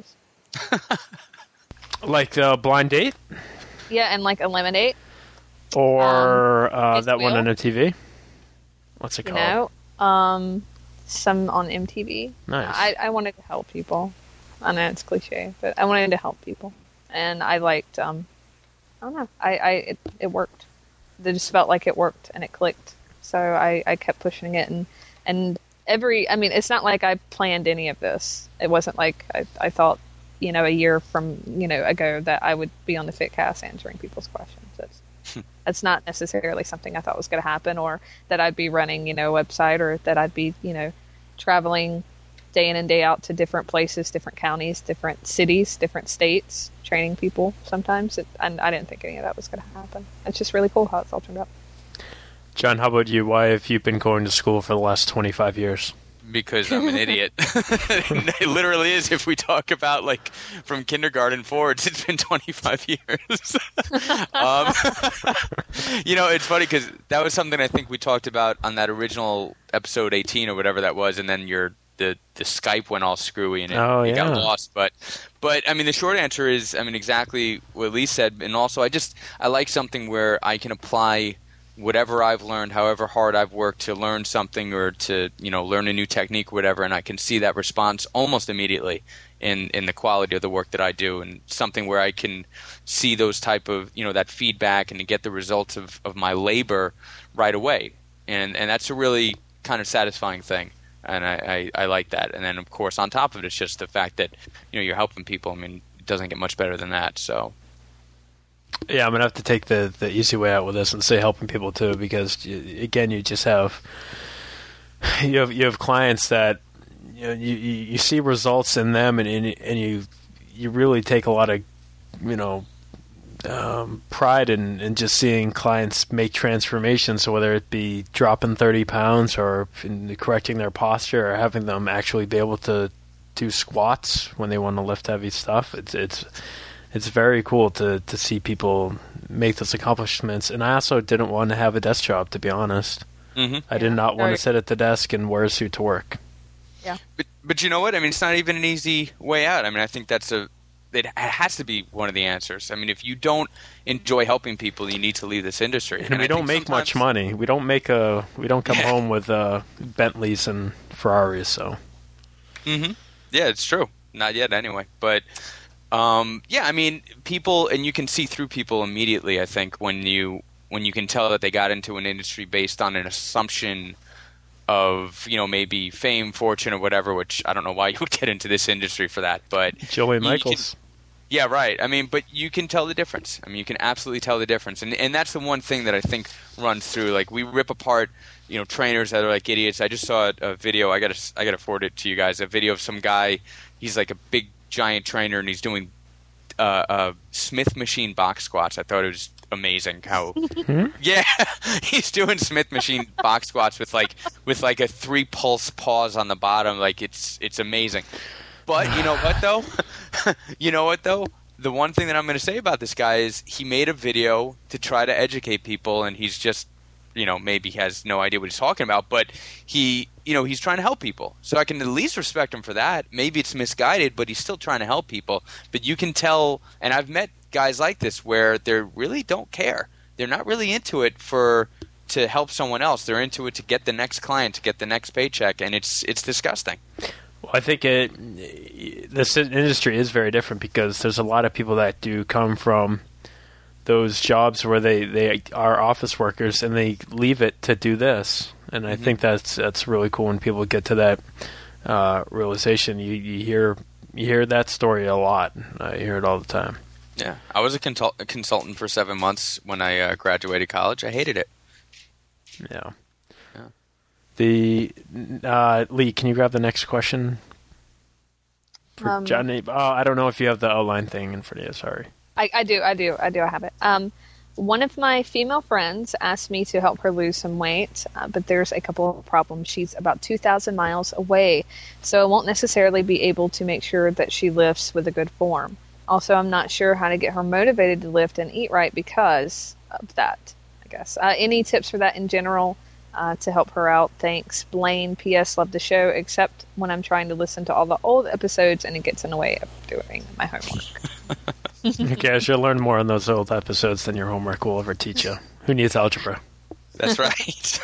[SPEAKER 1] Like the Blind Date?
[SPEAKER 3] Yeah, and like Eliminate.
[SPEAKER 1] Or that one on MTV? What's it called?
[SPEAKER 3] Some on MTV.
[SPEAKER 1] Nice.
[SPEAKER 3] I wanted to help people. I know it's cliche, but I wanted to help people. And I liked, I don't know, it worked. It just felt like it worked and it clicked. So I kept pushing it. And it's not like I planned any of this. It wasn't like I thought, a year from, ago that I would be on the FitCast answering people's questions. That's not necessarily something I thought was going to happen, or that I'd be running, a website, or that I'd be, traveling day in and day out to different places, different counties, different cities, different states, training people sometimes. And I didn't think any of that was going to happen. It's just really cool how it's all turned out.
[SPEAKER 1] John, how about you? Why have you been going to school for the last 25 years?
[SPEAKER 2] Because I'm an idiot. It literally is. If we talk about like from kindergarten forwards, it's been 25 years. It's funny because that was something I think we talked about on that original episode 18 or whatever that was, and then the Skype went all screwy and it got lost. But the short answer is, exactly what Lee said, and also I like something where I can apply whatever I've learned, however hard I've worked to learn something or to, learn a new technique or whatever, and I can see that response almost immediately in the quality of the work that I do, and something where I can see those type of, that feedback and to get the results of my labor right away. And that's a really kind of satisfying thing. And I like that. And then, of course, on top of it, it's just the fact that, you're helping people. It doesn't get much better than that, so...
[SPEAKER 1] Yeah, I'm going to have to take the easy way out with this and say helping people too, because again, you just have you have clients that you see results in them, and you really take a lot of pride in just seeing clients make transformations. So whether it be dropping 30 pounds or in correcting their posture or having them actually be able to do squats when they want to lift heavy stuff, it's very cool to see people make those accomplishments. And I also didn't want to have a desk job, to be honest. Mm-hmm. I did not want to sit at the desk and wear a suit to work.
[SPEAKER 3] Yeah.
[SPEAKER 2] But you know what? It's not even an easy way out. I think it has to be one of the answers. If you don't enjoy helping people, you need to leave this industry.
[SPEAKER 1] And we don't make much money. We don't come home with Bentleys and Ferraris, so.
[SPEAKER 2] Mm-hmm. Yeah, it's true. Not yet anyway. But people, and you can see through people immediately, I think, when you can tell that they got into an industry based on an assumption of, maybe fame, fortune, or whatever, which I don't know why you would get into this industry for that, but...
[SPEAKER 1] Joey Michaels.
[SPEAKER 2] Yeah, right. I mean, but you can tell the difference. I mean, you can absolutely tell the difference. And that's the one thing that I think runs through. Like, we rip apart, trainers that are like idiots. I just saw a video. I gotta forward it to you guys. A video of some guy. He's like a big, giant trainer, and he's doing Smith machine box squats. I thought it was amazing how yeah, he's doing Smith machine box squats with like a 3 pulse pause on the bottom. Like, it's amazing. But you know what though? The one thing that I'm going to say about this guy is he made a video to try to educate people, and he's just, maybe has no idea what he's talking about, but he's trying to help people. So I can at least respect him for that. Maybe it's misguided, but he's still trying to help people. But you can tell, and I've met guys like this where they really don't care. They're not really into it to help someone else. They're into it to get the next client, to get the next paycheck, and it's disgusting.
[SPEAKER 1] Well, I think this industry is very different because there's a lot of people that do come from those jobs where they are office workers and they leave it to do this. And I think that's really cool when people get to that realization. You hear that story a lot. I hear it all the time.
[SPEAKER 2] Yeah, I was a consultant for 7 months when I graduated college. I hated it.
[SPEAKER 1] Yeah. Lee, can you grab the next question? For Johnny? Oh, I don't know if you have the outline thing in front of you. Sorry.
[SPEAKER 3] I do. I have it. One of my female friends asked me to help her lose some weight, but there's a couple of problems. She's about 2,000 miles away, so I won't necessarily be able to make sure that she lifts with a good form. Also, I'm not sure how to get her motivated to lift and eat right because of that, I guess. Any tips for that in general? To help her out. Thanks, Blaine. P.S. Love the show, except when I'm trying to listen to all the old episodes and it gets in the way of doing my homework.
[SPEAKER 1] Okay, I should learn more on those old episodes than your homework will ever teach you. Who needs algebra?
[SPEAKER 2] That's right.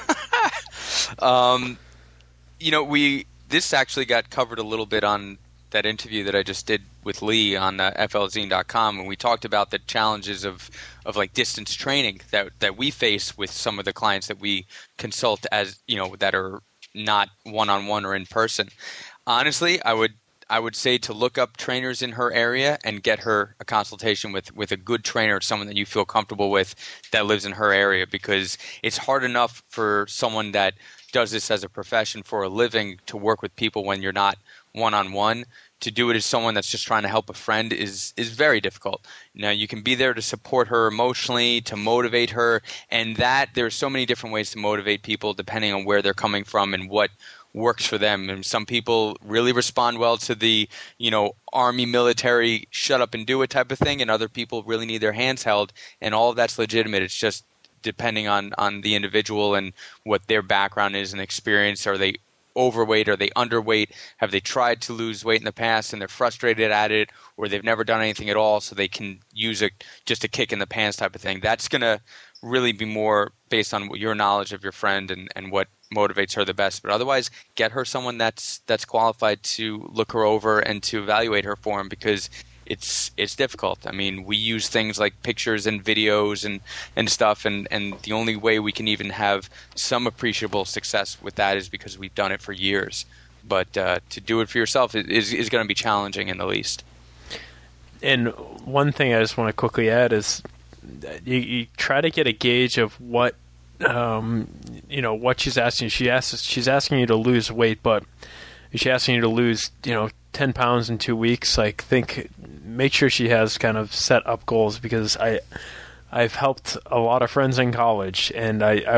[SPEAKER 2] This actually got covered a little bit on that interview that I just did with Lee on flzine.com, and we talked about the challenges of like distance training that we face with some of the clients that we consult, as that are not one-on-one or in person. Honestly, I would say to look up trainers in her area and get her a consultation with a good trainer, someone that you feel comfortable with that lives in her area, because it's hard enough for someone that does this as a profession for a living to work with people when you're not one-on-one. To do it as someone that's just trying to help a friend is very difficult. Now, you can be there to support her emotionally, to motivate her, and that there are so many different ways to motivate people depending on where they're coming from and what works for them. And some people really respond well to the, army, military, shut up and do it type of thing, and other people really need their hands held, and all of that's legitimate. It's just depending on the individual and what their background is and experience. Are they overweight? Are they underweight? Have they tried to lose weight in the past and they're frustrated at it, or they've never done anything at all, so they can use it just a kick in the pants type of thing? That's going to really be more based on your knowledge of your friend and what motivates her the best. But otherwise, get her someone that's qualified to look her over and to evaluate her for him, because it's difficult. I mean, we use things like pictures and videos and stuff, and the only way we can even have some appreciable success with that is because we've done it for years. But to do it for yourself is going to be challenging in the least.
[SPEAKER 1] And one thing I just want to quickly add is you try to get a gauge of what what she's asking. She's asking you to lose weight, but she's asking you to lose 10 pounds in 2 weeks. Make sure she has kind of set up goals, because I've helped a lot of friends in college, and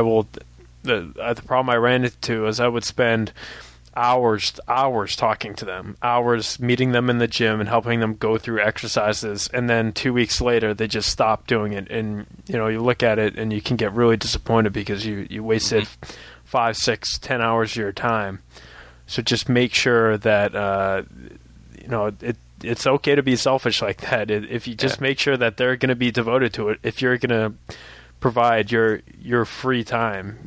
[SPEAKER 1] the problem I ran into is I would spend hours talking to them, hours meeting them in the gym and helping them go through exercises, and then 2 weeks later they just stop doing it. And you look at it and you can get really disappointed because you wasted 5, 6, 10 hours of your time. So just make sure that it's okay to be selfish like that. If you just make sure that they're going to be devoted to it, if you're going to provide your free time,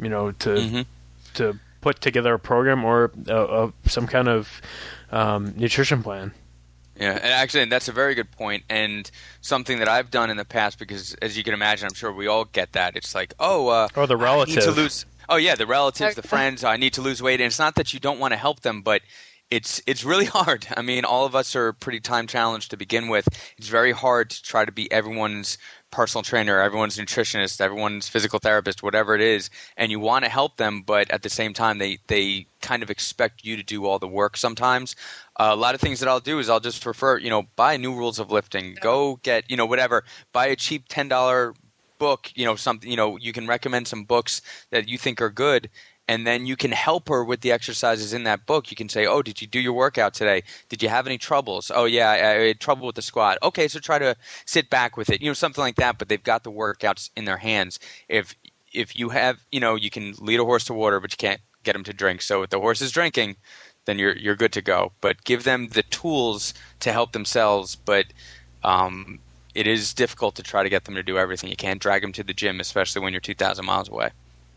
[SPEAKER 1] to put together a program or some kind of nutrition plan.
[SPEAKER 2] Yeah, and actually, that's a very good point, and something that I've done in the past, because as you can imagine, I'm sure we all get that. It's like, or the relative. I need to lose. Oh yeah, the relatives, the friends. I need to lose weight, and it's not that you don't want to help them, but it's really hard. I mean, all of us are pretty time challenged to begin with. It's very hard to try to be everyone's personal trainer, everyone's nutritionist, everyone's physical therapist, whatever it is, and you want to help them, but at the same time, they kind of expect you to do all the work sometimes. A lot of things that I'll do is I'll just refer, buy New Rules of Lifting, go get, whatever, buy a cheap $10 book, something, you can recommend some books that you think are good. And then you can help her with the exercises in that book. You can say, oh, did you do your workout today? Did you have any troubles? Oh, yeah, I had trouble with the squat. Okay, so try to sit back with it. Something like that, but they've got the workouts in their hands. If you have, you can lead a horse to water, but you can't get him to drink. So if the horse is drinking, then you're good to go. But give them the tools to help themselves. But it is difficult to try to get them to do everything. You can't drag them to the gym, especially when you're 2,000 miles away.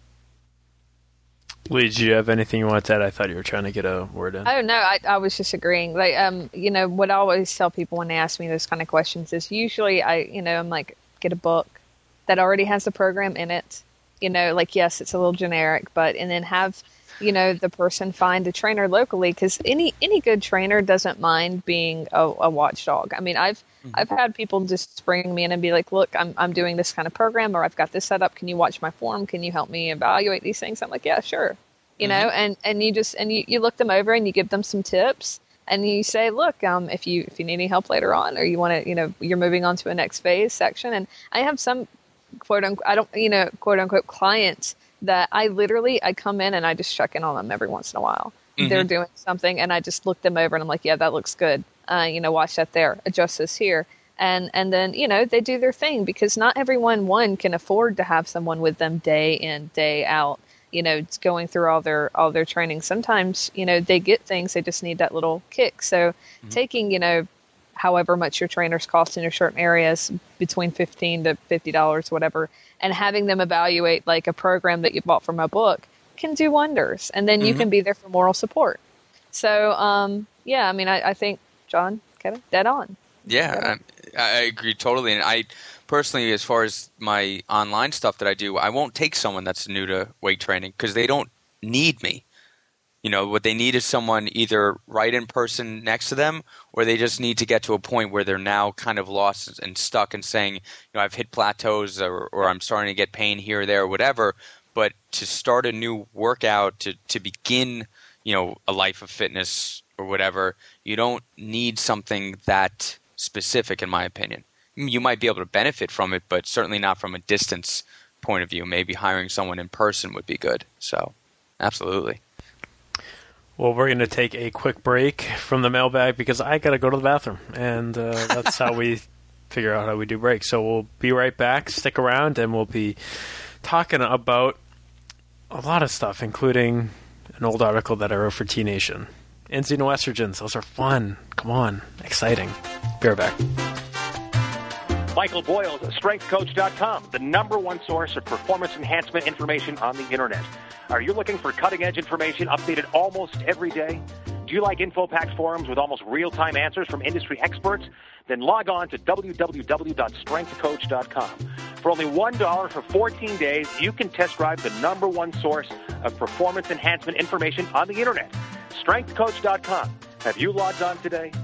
[SPEAKER 1] Lee, do you have anything you want to add? I thought you were trying to get a word in.
[SPEAKER 3] Oh, no, I was just agreeing. Like, what I always tell people when they ask me those kind of questions is usually I'm like, get a book that already has the program in it. Yes, it's a little generic, and then have, the person find a trainer locally, because any good trainer doesn't mind being a watchdog. I mean, I've had people just bring me in and be like, look, I'm doing this kind of program, or I've got this set up. Can you watch my form? Can you help me evaluate these things? I'm like, yeah, sure. And you look them over and you give them some tips and you say, look, if you need any help later on, or you want to, you're moving on to a next phase section. And I have some quote unquote clients that I come in and I just check in on them every once in a while. Mm-hmm. They're doing something and I just look them over and I'm like, yeah, that looks good. Watch that there, adjust this here. And then, they do their thing, because not everyone can afford to have someone with them day in, day out, going through all their training. Sometimes, they get things, they just need that little kick. So taking, however much your trainers cost in your certain areas, between $15 to $50, whatever, and having them evaluate like a program that you bought from a book can do wonders. And then you can be there for moral support. So, I think, John, Kevin, dead on.
[SPEAKER 2] Yeah, I agree totally. And I personally, as far as my online stuff that I do, I won't take someone that's new to weight training, because they don't need me. What they need is someone either right in person next to them, or they just need to get to a point where they're now kind of lost and stuck and saying, I've hit plateaus, or I'm starting to get pain here or there or whatever. But to start a new workout, to begin, a life of fitness or whatever, you don't need something that specific, in my opinion. You might be able to benefit from it, but certainly not from a distance point of view. Maybe hiring someone in person would be good. So, absolutely.
[SPEAKER 1] Well, we're going to take a quick break from the mailbag because I got to go to the bathroom, and that's how we figure out how we do breaks. So we'll be right back. Stick around, and we'll be talking about a lot of stuff, including an old article that I wrote for T-Nation. And xenoestrogens, those are fun. Come on, exciting. Be right back.
[SPEAKER 4] Michael Boyles, StrengthCoach.com, the #1 source of performance enhancement information on the internet. Are you looking for cutting-edge information updated almost every day? Do you like InfoPack forums with almost real-time answers from industry experts? Then log on to www.strengthcoach.com. For only $1 for 14 days, you can test drive the #1 source of performance enhancement information on the internet. StrengthCoach.com. Have you logged on today?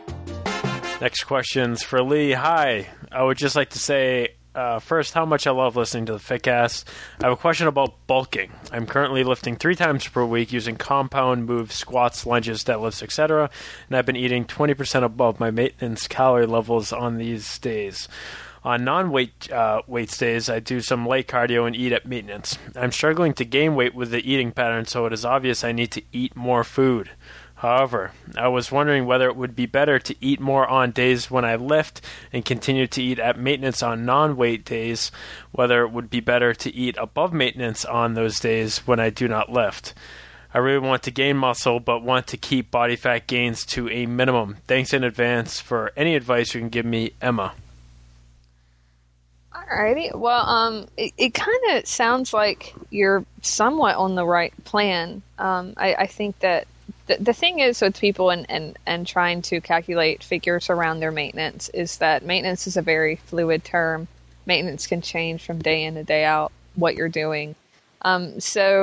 [SPEAKER 1] Next question's for Lee. Hi. I would just like to say, first, how much I love listening to the Fitcast. I have a question about bulking. I'm currently lifting 3 times per week using compound moves, squats, lunges, deadlifts, etc., and I've been eating 20% above my maintenance calorie levels on these days. On non-weight weights days, I do some light cardio and eat at maintenance. I'm struggling to gain weight with the eating pattern, so it is obvious I need to eat more food. However, I was wondering whether it would be better to eat more on days when I lift and continue to eat at maintenance on non-weight days, whether it would be better to eat above maintenance on those days when I do not lift. I really want to gain muscle, but want to keep body fat gains to a minimum. Thanks in advance for any advice you can give me, Emma.
[SPEAKER 3] Alrighty. Well, it kind of sounds like you're somewhat on the right plan. I think that the thing is with people and trying to calculate figures around their maintenance is that maintenance is a very fluid term. Maintenance can change from day in to day out what you're doing. So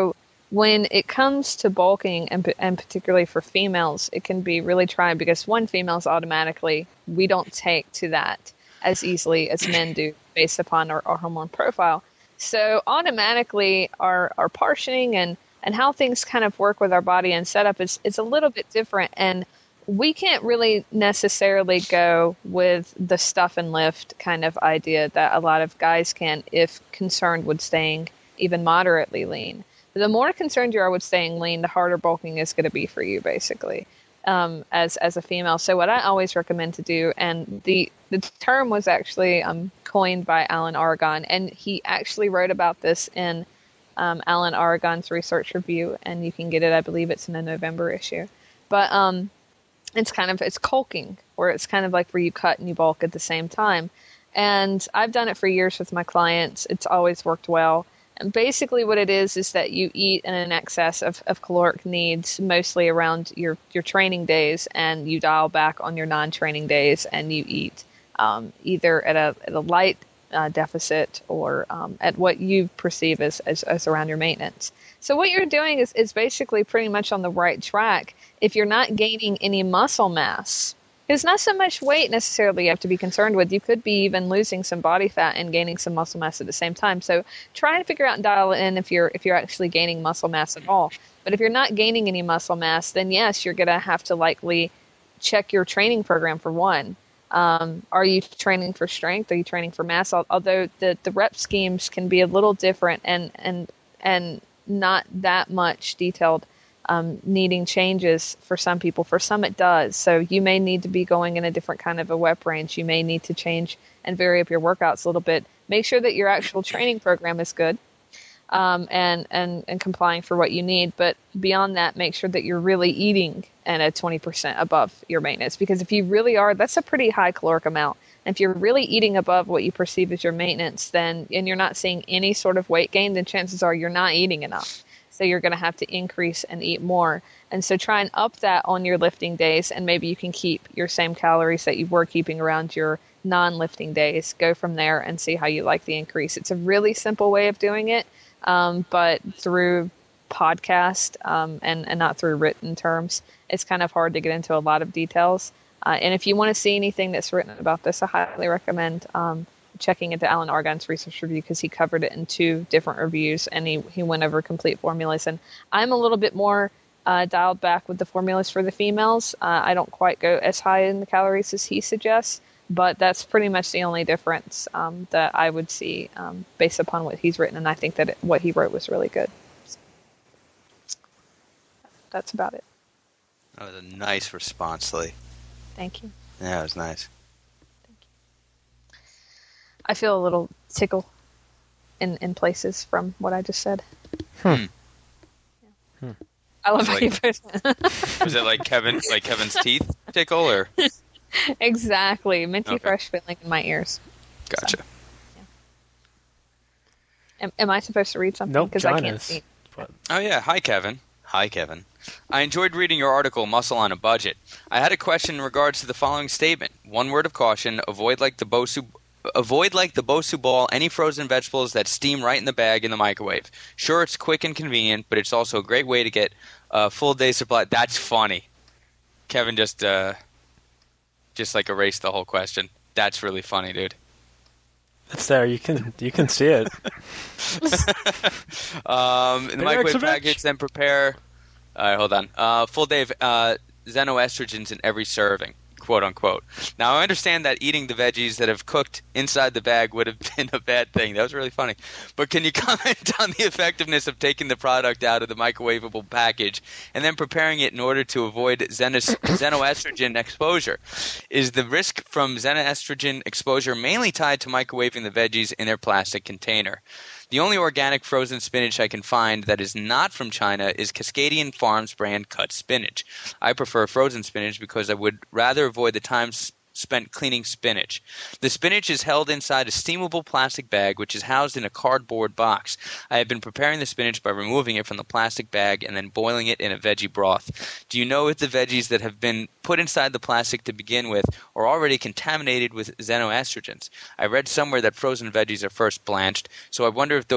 [SPEAKER 3] when it comes to bulking, and particularly for females, it can be really trying because females automatically, we don't take to that as easily as men do based upon our hormone profile. So automatically our partitioning and how things kind of work with our body and setup is a little bit different. And we can't really necessarily go with the stuff and lift kind of idea that a lot of guys can if concerned with staying even moderately lean. The more concerned you are with staying lean, the harder bulking is going to be for you, basically, as a female. So what I always recommend to do, and the term was actually coined by Alan Aragon, and he actually wrote about this in Alan Aragon's research review, and you can get it, I believe it's in the November issue. But it's caulking, where it's kind of like where you cut and you bulk at the same time. And I've done it for years with my clients. It's always worked well. And basically what it is that you eat in an excess of caloric needs, mostly around your training days, and you dial back on your non-training days, and you eat either at a light deficit or at what you perceive as around your maintenance. So what you're doing is basically pretty much on the right track if you're not gaining any muscle mass. It's not so much weight necessarily you have to be concerned with. You could be even losing some body fat and gaining some muscle mass at the same time. So try and figure out and dial it in if you're actually gaining muscle mass at all. But if you're not gaining any muscle mass, then yes, you're going to have to likely check your training program for one. Are you training for strength? Are you training for mass? Although the rep schemes can be a little different and not that much detailed, needing changes for some people. For some it does. So you may need to be going in a different kind of a rep range. You may need to change and vary up your workouts a little bit. Make sure that your actual training program is good, and complying for what you need. But beyond that, make sure that you're really eating at a 20% above your maintenance. Because if you really are, that's a pretty high caloric amount. And if you're really eating above what you perceive as your maintenance, and you're not seeing any sort of weight gain, then chances are you're not eating enough. So you're going to have to increase and eat more. And so try and up that on your lifting days, and maybe you can keep your same calories that you were keeping around your non-lifting days. Go from there and see how you like the increase. It's a really simple way of doing it, but through podcast and not through written terms, it's kind of hard to get into a lot of details. And if you want to see anything that's written about this, I highly recommend checking into Alan Aragon's research review, because he covered it in 2 different reviews, and he went over complete formulas. And I'm a little bit more dialed back with the formulas for the females. I don't quite go as high in the calories as he suggests, but that's pretty much the only difference that I would see based upon what he's written, and I think that what he wrote was really good. So, that's about it.
[SPEAKER 2] That was a nice response, Lee.
[SPEAKER 3] Thank you.
[SPEAKER 2] Yeah, it was nice.
[SPEAKER 3] I feel a little tickle in places from what I just said.
[SPEAKER 2] Hmm.
[SPEAKER 3] Yeah. I love how you put it.
[SPEAKER 2] Was it like Kevin's teeth tickle, or?
[SPEAKER 3] Exactly. Minty fresh feeling in my ears.
[SPEAKER 2] Gotcha.
[SPEAKER 3] So, yeah. Am I supposed to read something?
[SPEAKER 1] Nope,
[SPEAKER 3] Because I can't see.
[SPEAKER 2] Oh, yeah. Hi, Kevin. I enjoyed reading your article, Muscle on a Budget. I had a question in regards to the following statement. One word of caution, avoid like the Bosu ball any frozen vegetables that steam right in the bag in the microwave. Sure, it's quick and convenient, but it's also a great way to get a full day supply. That's funny. Kevin just like erased the whole question. That's really funny, dude.
[SPEAKER 1] It's there. You can see it.
[SPEAKER 2] The microwave package, then prepare. All right, hold on. Full day of xenoestrogens in every serving, quote unquote. Now I understand that eating the veggies that have cooked inside the bag would have been a bad thing. That was really funny. But can you comment on the effectiveness of taking the product out of the microwavable package and then preparing it in order to avoid xenoestrogen exposure? Is the risk from xenoestrogen exposure mainly tied to microwaving the veggies in their plastic container? The only organic frozen spinach I can find that is not from China is Cascadian Farms brand cut spinach. I prefer frozen spinach because I would rather avoid the time spent cleaning spinach. The spinach is held inside a steamable plastic bag which is housed in a cardboard box. I have been preparing the spinach by removing it from the plastic bag and then boiling it in a veggie broth. Do you know if the veggies that have been put inside the plastic to begin with are already contaminated with xenoestrogens? I read somewhere that frozen veggies are first blanched, so I wonder if those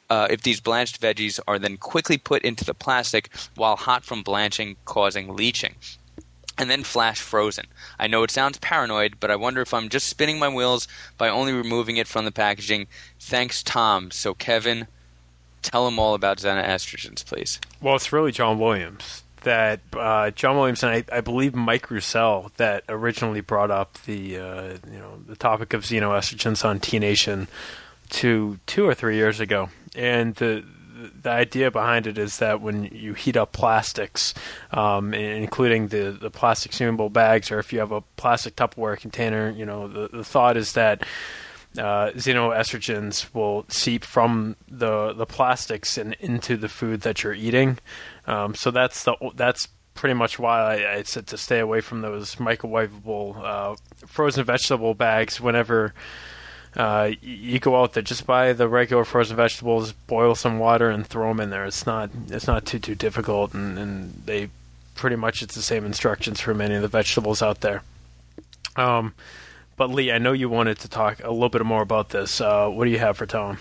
[SPEAKER 2] if these blanched veggies are then quickly put into the plastic while hot from blanching, causing leaching, and then flash frozen. I know it sounds paranoid, but I wonder if I'm just spinning my wheels by only removing it from the packaging. Thanks, Tom. So, Kevin, tell him all about xenoestrogens, please.
[SPEAKER 1] Well, it's really John Williams. John Williams and I believe Mike Roussel that originally brought up the topic of xenoestrogens on T Nation 2 or 3 years ago, and the idea behind it is that when you heat up plastics, including the plastic consumable bags, or if you have a plastic Tupperware container, the thought is that xenoestrogens will seep from the plastics and into the food that you're eating. So that's pretty much why I said to stay away from those microwavable frozen vegetable bags whenever you go out there. Just buy the regular frozen vegetables, boil some water, and throw them in there. It's not too difficult, and they pretty much it's the same instructions for many of the vegetables out there. But Lee, I know you wanted to talk a little bit more about this. What do you have for Tom?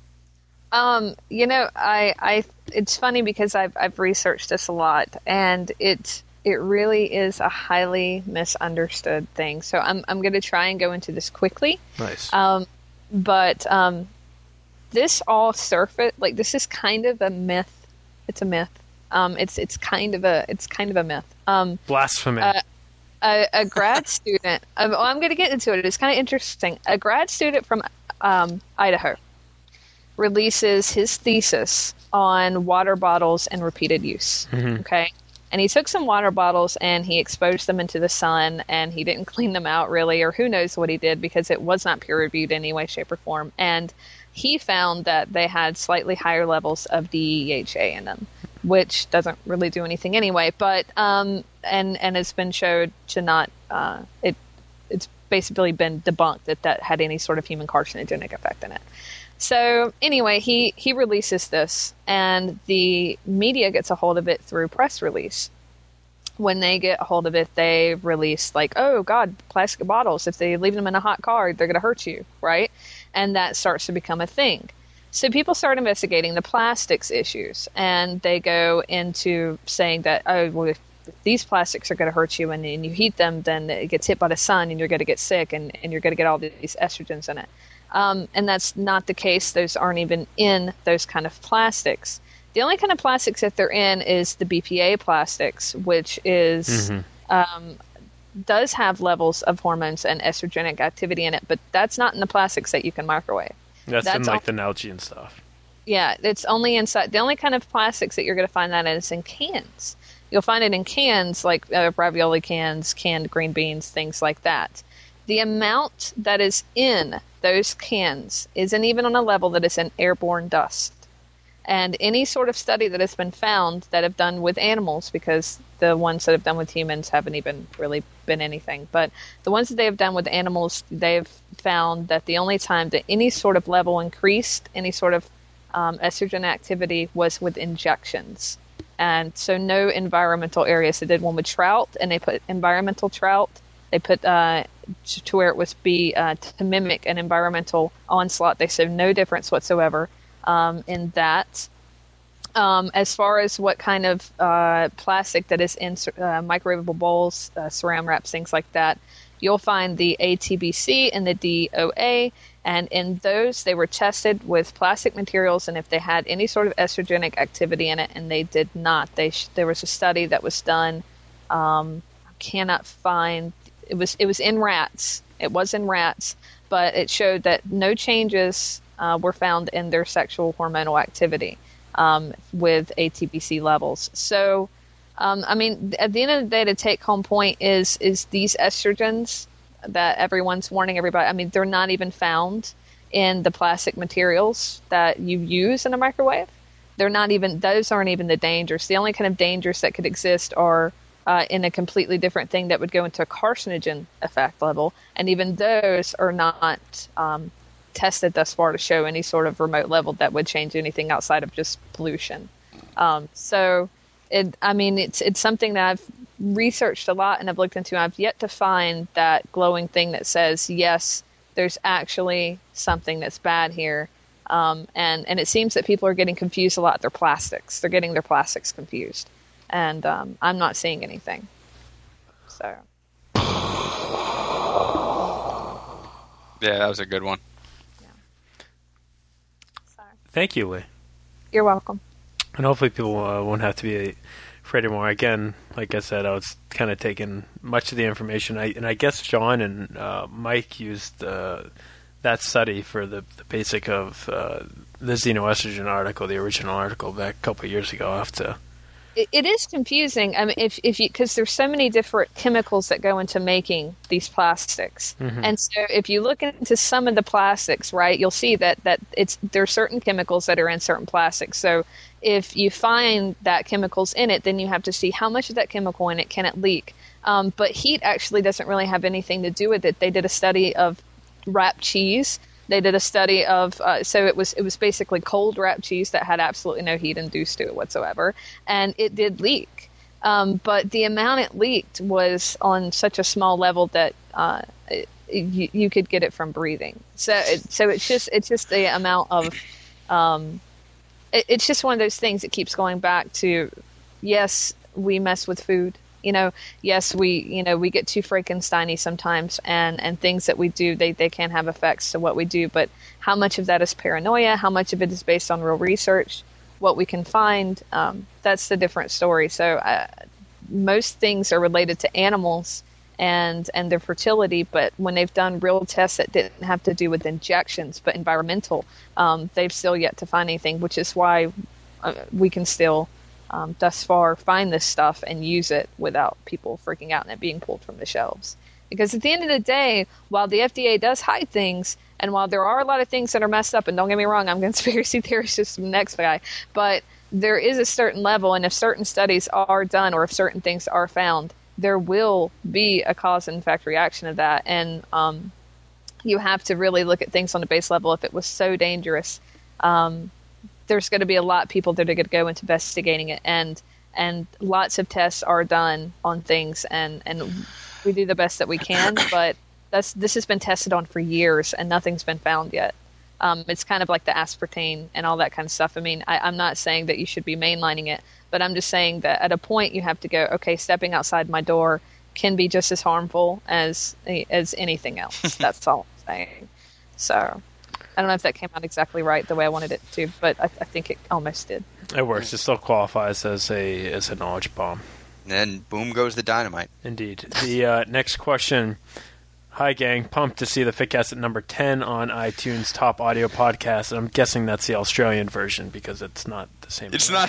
[SPEAKER 3] It's funny because I've researched this a lot, and it really is a highly misunderstood thing. So I'm going to try and go into this quickly.
[SPEAKER 1] Nice.
[SPEAKER 3] But this all this is kind of a myth. It's a myth. It's kind of a myth.
[SPEAKER 1] Blasphemy.
[SPEAKER 3] A grad student. I'm going to get into it. It's kind of interesting. A grad student from Idaho releases his thesis on water bottles and repeated use. Mm-hmm. Okay. And he took some water bottles and he exposed them into the sun, and he didn't clean them out really, or who knows what he did, because it was not peer reviewed in any way, shape, or form. And he found that they had slightly higher levels of DEHA in them, which doesn't really do anything anyway. But and it's been showed to not it's basically been debunked that had any sort of human carcinogenic effect in it. So anyway, he releases this, and the media gets a hold of it through press release. When they get a hold of it, they release oh God, plastic bottles, if they leave them in a hot car, they're going to hurt you, right? And that starts to become a thing. So people start investigating the plastics issues, and they go into saying that, if these plastics are going to hurt you and you heat them, then it gets hit by the sun and you're going to get sick and you're going to get all these estrogens in it. And that's not the case. Those aren't even in those kind of plastics. The only kind of plastics that they're in is the BPA plastics, which is does have levels of hormones and estrogenic activity in it, but that's not in the plastics that you can microwave.
[SPEAKER 1] That's in the Nalgene stuff.
[SPEAKER 3] Yeah, it's only inside. The only kind of plastics that you're going to find that in is in cans. You'll find it in cans like ravioli cans, canned green beans, things like that. The amount that is in those cans isn't even on a level that is in airborne dust. And any sort of study that has been found that have done with animals, because the ones that have done with humans haven't even really been anything, but the ones that they have done with animals, they've found that the only time that any sort of level increased, any sort of estrogen activity, was with injections. And so no environmental areas. They did one with trout, and they put environmental trout. They put to where it was to mimic an environmental onslaught. They showed no difference whatsoever in that. As far as what kind of plastic that is in microwavable bowls, saran wraps, things like that, you'll find the ATBC and the DOA, and in those they were tested with plastic materials, and if they had any sort of estrogenic activity in it, and they did not. There was a study that was done. I cannot find. It was in rats. It was in rats, but it showed that no changes were found in their sexual hormonal activity with ATBC levels. So, at the end of the day, the take-home point is these estrogens that everyone's warning everybody. They're not even found in the plastic materials that you use in a microwave. Those aren't even the dangers. The only kind of dangers that could exist are in a completely different thing that would go into a carcinogen effect level, and even those are not tested thus far to show any sort of remote level that would change anything outside of just pollution. So it's something that I've researched a lot and I've looked into. I've yet to find that glowing thing that says, yes, there's actually something that's bad here. And it seems that people are getting confused a lot with their plastics. They're getting their plastics confused. And I'm not seeing anything. So.
[SPEAKER 2] Yeah, that was a good one.
[SPEAKER 3] Yeah.
[SPEAKER 1] Thank you, Lee.
[SPEAKER 3] You're welcome.
[SPEAKER 1] And hopefully people won't have to be afraid anymore. Again, like I said, I was kind of taking much of the information. I guess John and Mike used that study for the basic of the xenoestrogen article, the original article back a couple of years ago. I'll have to...
[SPEAKER 3] It is confusing. I mean, if you, because there's so many different chemicals that go into making these plastics, and so if you look into some of the plastics, right, you'll see that there are certain chemicals that are in certain plastics. So if you find that chemicals in it, then you have to see how much of that chemical in it can it leak. But heat actually doesn't really have anything to do with it. They did a study of wrapped cheese. They did a study of, so it was basically cold wrapped cheese that had absolutely no heat induced to it whatsoever, and it did leak. But the amount it leaked was on such a small level that you could get it from breathing. So it's just the amount of, it's just one of those things that keeps going back to, yes, we mess with food. Yes, we get too Frankensteiny sometimes, and things that we do, they can have effects to what we do. But how much of that is paranoia? How much of it is based on real research? What we can find, that's the different story. So most things are related to animals and their fertility, but when they've done real tests that didn't have to do with injections, but environmental, they've still yet to find anything, which is why we can still... thus far, find this stuff and use it without people freaking out and it being pulled from the shelves. Because at the end of the day, while the FDA does hide things, and while there are a lot of things that are messed up, and don't get me wrong, I'm a conspiracy theorist, just the next guy, but there is a certain level, and if certain studies are done or if certain things are found, there will be a cause and effect reaction of that. And you have to really look at things on a base level. If it was so dangerous, there's going to be a lot of people that are going to go into investigating it, and lots of tests are done on things, and we do the best that we can, but this has been tested on for years and nothing's been found yet. It's kind of like the aspartame and all that kind of stuff. I mean, I'm not saying that you should be mainlining it, but I'm just saying that at a point you have to go, okay, stepping outside my door can be just as harmful as anything else. That's all I'm saying. So I don't know if that came out exactly right the way I wanted it to, but I think it almost did.
[SPEAKER 1] It works. It still qualifies as a knowledge bomb.
[SPEAKER 2] And then boom goes the dynamite.
[SPEAKER 1] Indeed. The next question. Hi, gang. Pumped to see the Fitcast at number 10 on iTunes Top Audio Podcast. And I'm guessing that's the Australian version because it's not the same.
[SPEAKER 2] It's not.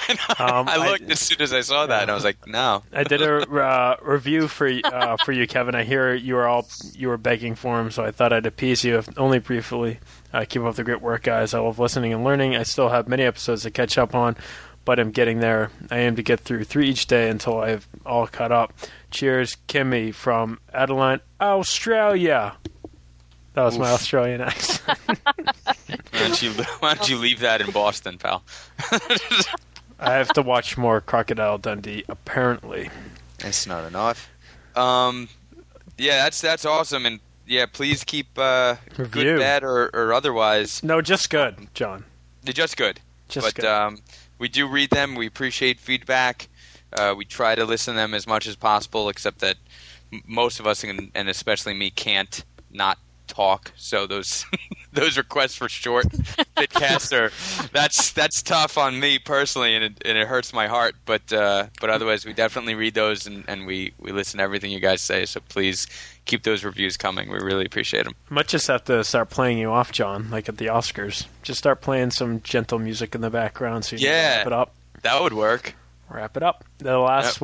[SPEAKER 2] I looked as soon as I saw that, and I was like, no.
[SPEAKER 1] I did a review for you, Kevin. I hear you were begging for him, so I thought I'd appease you, if only briefly. Keep up the great work, guys. I love listening and learning. I still have many episodes to catch up on, but I'm getting there. I aim to get through 3 each day until I've all caught up. Cheers, Kimmy from Adelaide, Australia. That was my Australian accent.
[SPEAKER 2] Why don't you leave that in Boston, pal?
[SPEAKER 1] I have to watch more Crocodile Dundee, apparently.
[SPEAKER 2] That's not enough. Yeah, that's awesome, and yeah, please keep good, bad, or otherwise.
[SPEAKER 1] No, just good, John.
[SPEAKER 2] Just good.
[SPEAKER 1] Just good.
[SPEAKER 2] We do read them. We appreciate feedback. We try to listen to them as much as possible, except that most of us, and especially me, can't not talk. So those requests for short Fitcasts that's tough on me personally, and it hurts my heart. But otherwise, we definitely read those, and we listen to everything you guys say. So please keep those reviews coming. We really appreciate them.
[SPEAKER 1] Might just have to start playing you off, John, like at the Oscars. Just start playing some gentle music in the background so you can wrap it up.
[SPEAKER 2] That would work.
[SPEAKER 1] Wrap it up. The last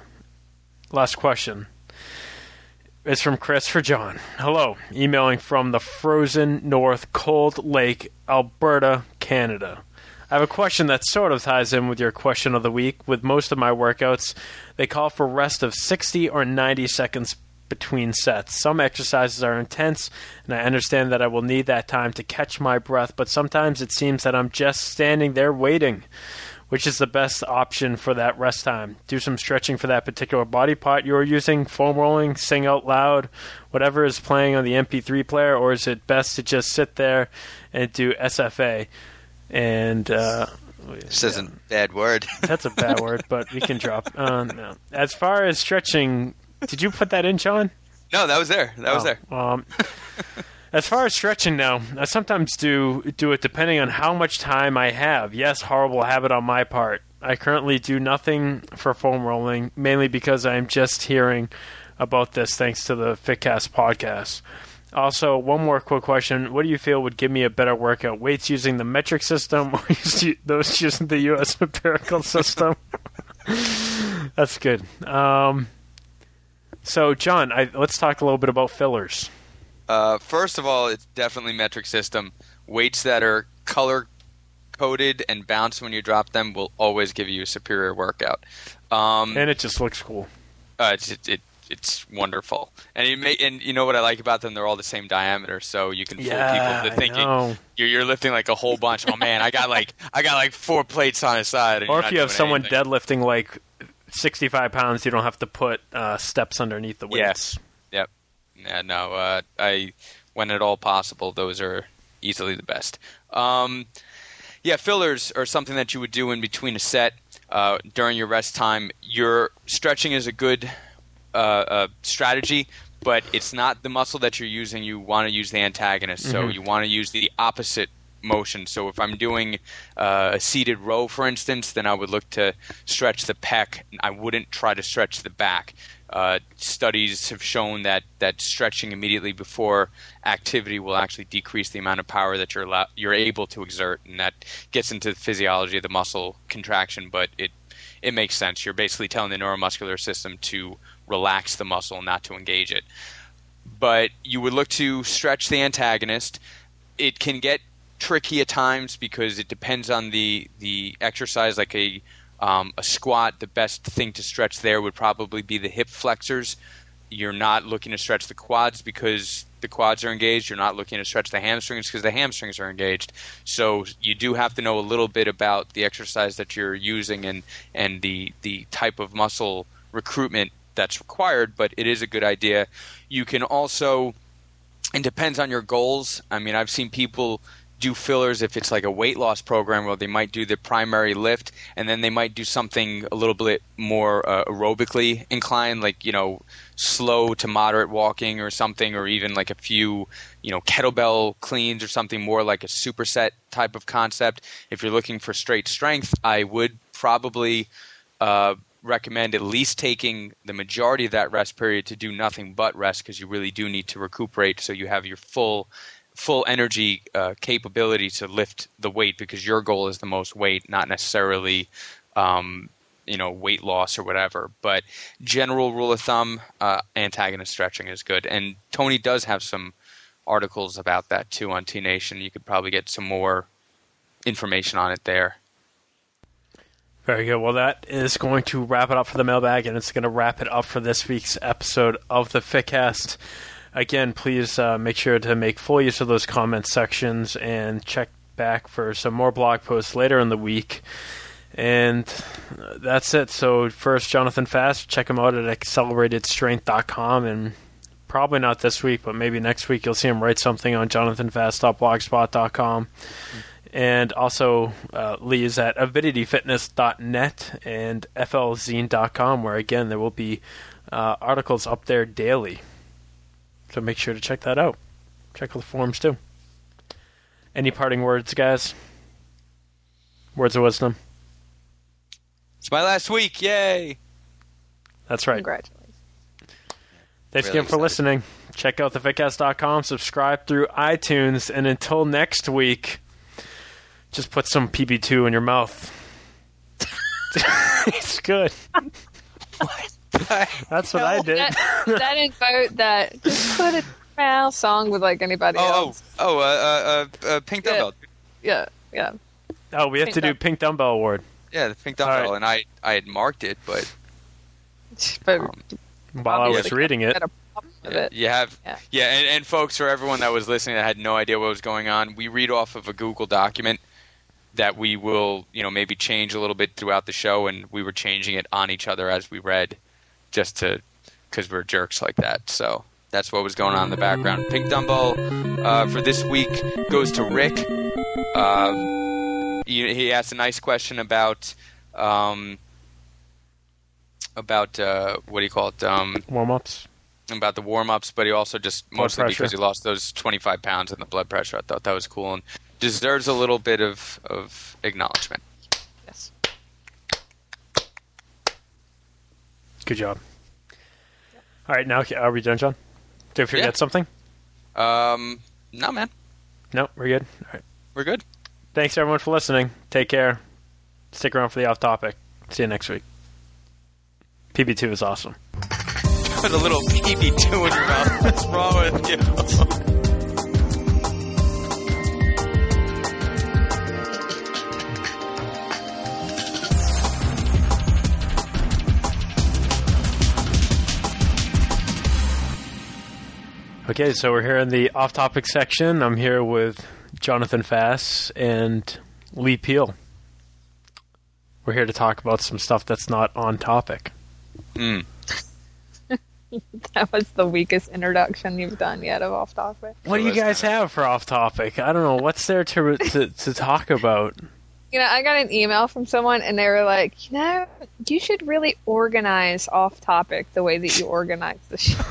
[SPEAKER 1] question. It's from Chris for John. Hello. Emailing from the frozen north Cold Lake, Alberta, Canada. I have a question that sort of ties in with your question of the week. With most of my workouts, they call for rest of 60 or 90 seconds between sets. Some exercises are intense, and I understand that I will need that time to catch my breath, but sometimes it seems that I'm just standing there waiting. which is the best option for that rest time? Do some stretching for that particular body part you're using, foam rolling, sing out loud, whatever is playing on the MP3 player, or is it best to just sit there and do SFA? And
[SPEAKER 2] this isn't a bad word.
[SPEAKER 1] That's a bad word, but we can drop. No. As far as stretching, did you put that in, John?
[SPEAKER 2] No, that was there. That was there.
[SPEAKER 1] As far as stretching now, I sometimes do it depending on how much time I have. Yes, horrible habit on my part. I currently do nothing for foam rolling, mainly because I'm just hearing about this thanks to the Fitcast podcast. Also, one more quick question. What do you feel would give me a better workout? Weights using the metric system or those using the U.S. empirical system? That's good. So, John, let's talk a little bit about fillers.
[SPEAKER 2] First of all, it's definitely metric system. Weights that are color-coded and bounce when you drop them will always give you a superior workout.
[SPEAKER 1] And it just looks cool.
[SPEAKER 2] It's wonderful. And you know what I like about them? They're all the same diameter, so you can fool people into thinking you're lifting like a whole bunch. Oh man, I got like 4 plates on his side.
[SPEAKER 1] Or if you have someone deadlifting like 65 pounds, you don't have to put steps underneath the weights.
[SPEAKER 2] Yep. Yeah, no, when at all possible, those are easily the best. Fillers are something that you would do in between a set during your rest time. Your stretching is a good strategy, but it's not the muscle that you're using. You want to use the antagonist, so you want to use the opposite motion. So if I'm doing a seated row, for instance, then I would look to stretch the pec. I wouldn't try to stretch the back. Studies have shown that stretching immediately before activity will actually decrease the amount of power that you're able to exert, and that gets into the physiology of the muscle contraction, but it makes sense. You're basically telling the neuromuscular system to relax the muscle, not to engage it. But you would look to stretch the antagonist. It can get tricky at times because it depends on the exercise. Like a squat, the best thing to stretch there would probably be the hip flexors. You're not looking to stretch the quads because the quads are engaged. You're not looking to stretch the hamstrings because the hamstrings are engaged. So you do have to know a little bit about the exercise that you're using and the type of muscle recruitment that's required, but it is a good idea. You can also, it depends on your goals. I mean, I've seen people do fillers if it's like a weight loss program where they might do the primary lift and then they might do something a little bit more aerobically inclined, like, slow to moderate walking or something, or even like a few, kettlebell cleans or something more like a superset type of concept. If you're looking for straight strength, I would probably recommend at least taking the majority of that rest period to do nothing but rest, because you really do need to recuperate so you have your full energy capability to lift the weight, because your goal is the most weight, not necessarily weight loss or whatever. But general rule of thumb, antagonist stretching is good. And Tony does have some articles about that too on T Nation. You could probably get some more information on it there.
[SPEAKER 1] Very good. Well, that is going to wrap it up for the mailbag, and it's going to wrap it up for this week's episode of the Fitcast. Again, please make sure to make full use of those comment sections and check back for some more blog posts later in the week. And that's it. So first, Jonathan Fast, check him out at acceleratedstrength.com, and probably not this week, but maybe next week you'll see him write something on jonathanfast.blogspot.com. And also, Lee is at avidityfitness.net and flzine.com, where, again, there will be articles up there daily. So make sure to check that out. Check out the forums, too. Any parting words, guys? Words of wisdom?
[SPEAKER 2] It's my last week. Yay!
[SPEAKER 1] That's right.
[SPEAKER 3] Congratulations.
[SPEAKER 1] Thanks again for listening. Check out thefitcast.com. Subscribe through iTunes. And until next week, just put some PB2 in your mouth. It's good. That's what I did.
[SPEAKER 3] That invoked that. Just put a mouth song with like anybody else.
[SPEAKER 2] Pink Dumbbell.
[SPEAKER 3] Yeah.
[SPEAKER 1] Oh, we have to do Pink Dumbbell Award.
[SPEAKER 2] Yeah, the Pink Dumbbell, right. And I had marked it, but
[SPEAKER 1] while I was reading it.
[SPEAKER 2] And folks, for everyone that was listening that had no idea what was going on, we read off of a Google document. that we will, maybe change a little bit throughout the show, and we were changing it on each other as we read, just because we're jerks like that. So that's what was going on in the background. Pink Dumbo for this week goes to Rick. He asked a nice question about what do you call it?
[SPEAKER 1] Warm-ups.
[SPEAKER 2] About the warm-ups, but he also just
[SPEAKER 1] Blood
[SPEAKER 2] mostly
[SPEAKER 1] pressure.
[SPEAKER 2] because he lost those 25 pounds in the blood pressure. I thought that was cool and deserves a little bit of acknowledgement.
[SPEAKER 3] Yes.
[SPEAKER 1] Good job. All right, now are we done, John? Did we forget something?
[SPEAKER 2] No, man.
[SPEAKER 1] No, we're good. All right.
[SPEAKER 2] We're good.
[SPEAKER 1] Thanks, everyone, for listening. Take care. Stick around for the off-topic. See you next week. PB2 is awesome.
[SPEAKER 2] Put a little PB2 in your mouth. What's wrong with you?
[SPEAKER 1] Okay, so we're here in the off-topic section. I'm here with Jonathan Fass and Lee Peel. We're here to talk about some stuff that's not on topic.
[SPEAKER 3] That was the weakest introduction you've done yet of Off Topic.
[SPEAKER 1] What do you guys have for off-topic? I don't know. What's there to talk about?
[SPEAKER 3] I got an email from someone, and they were like, you should really organize Off Topic the way that you organize the show.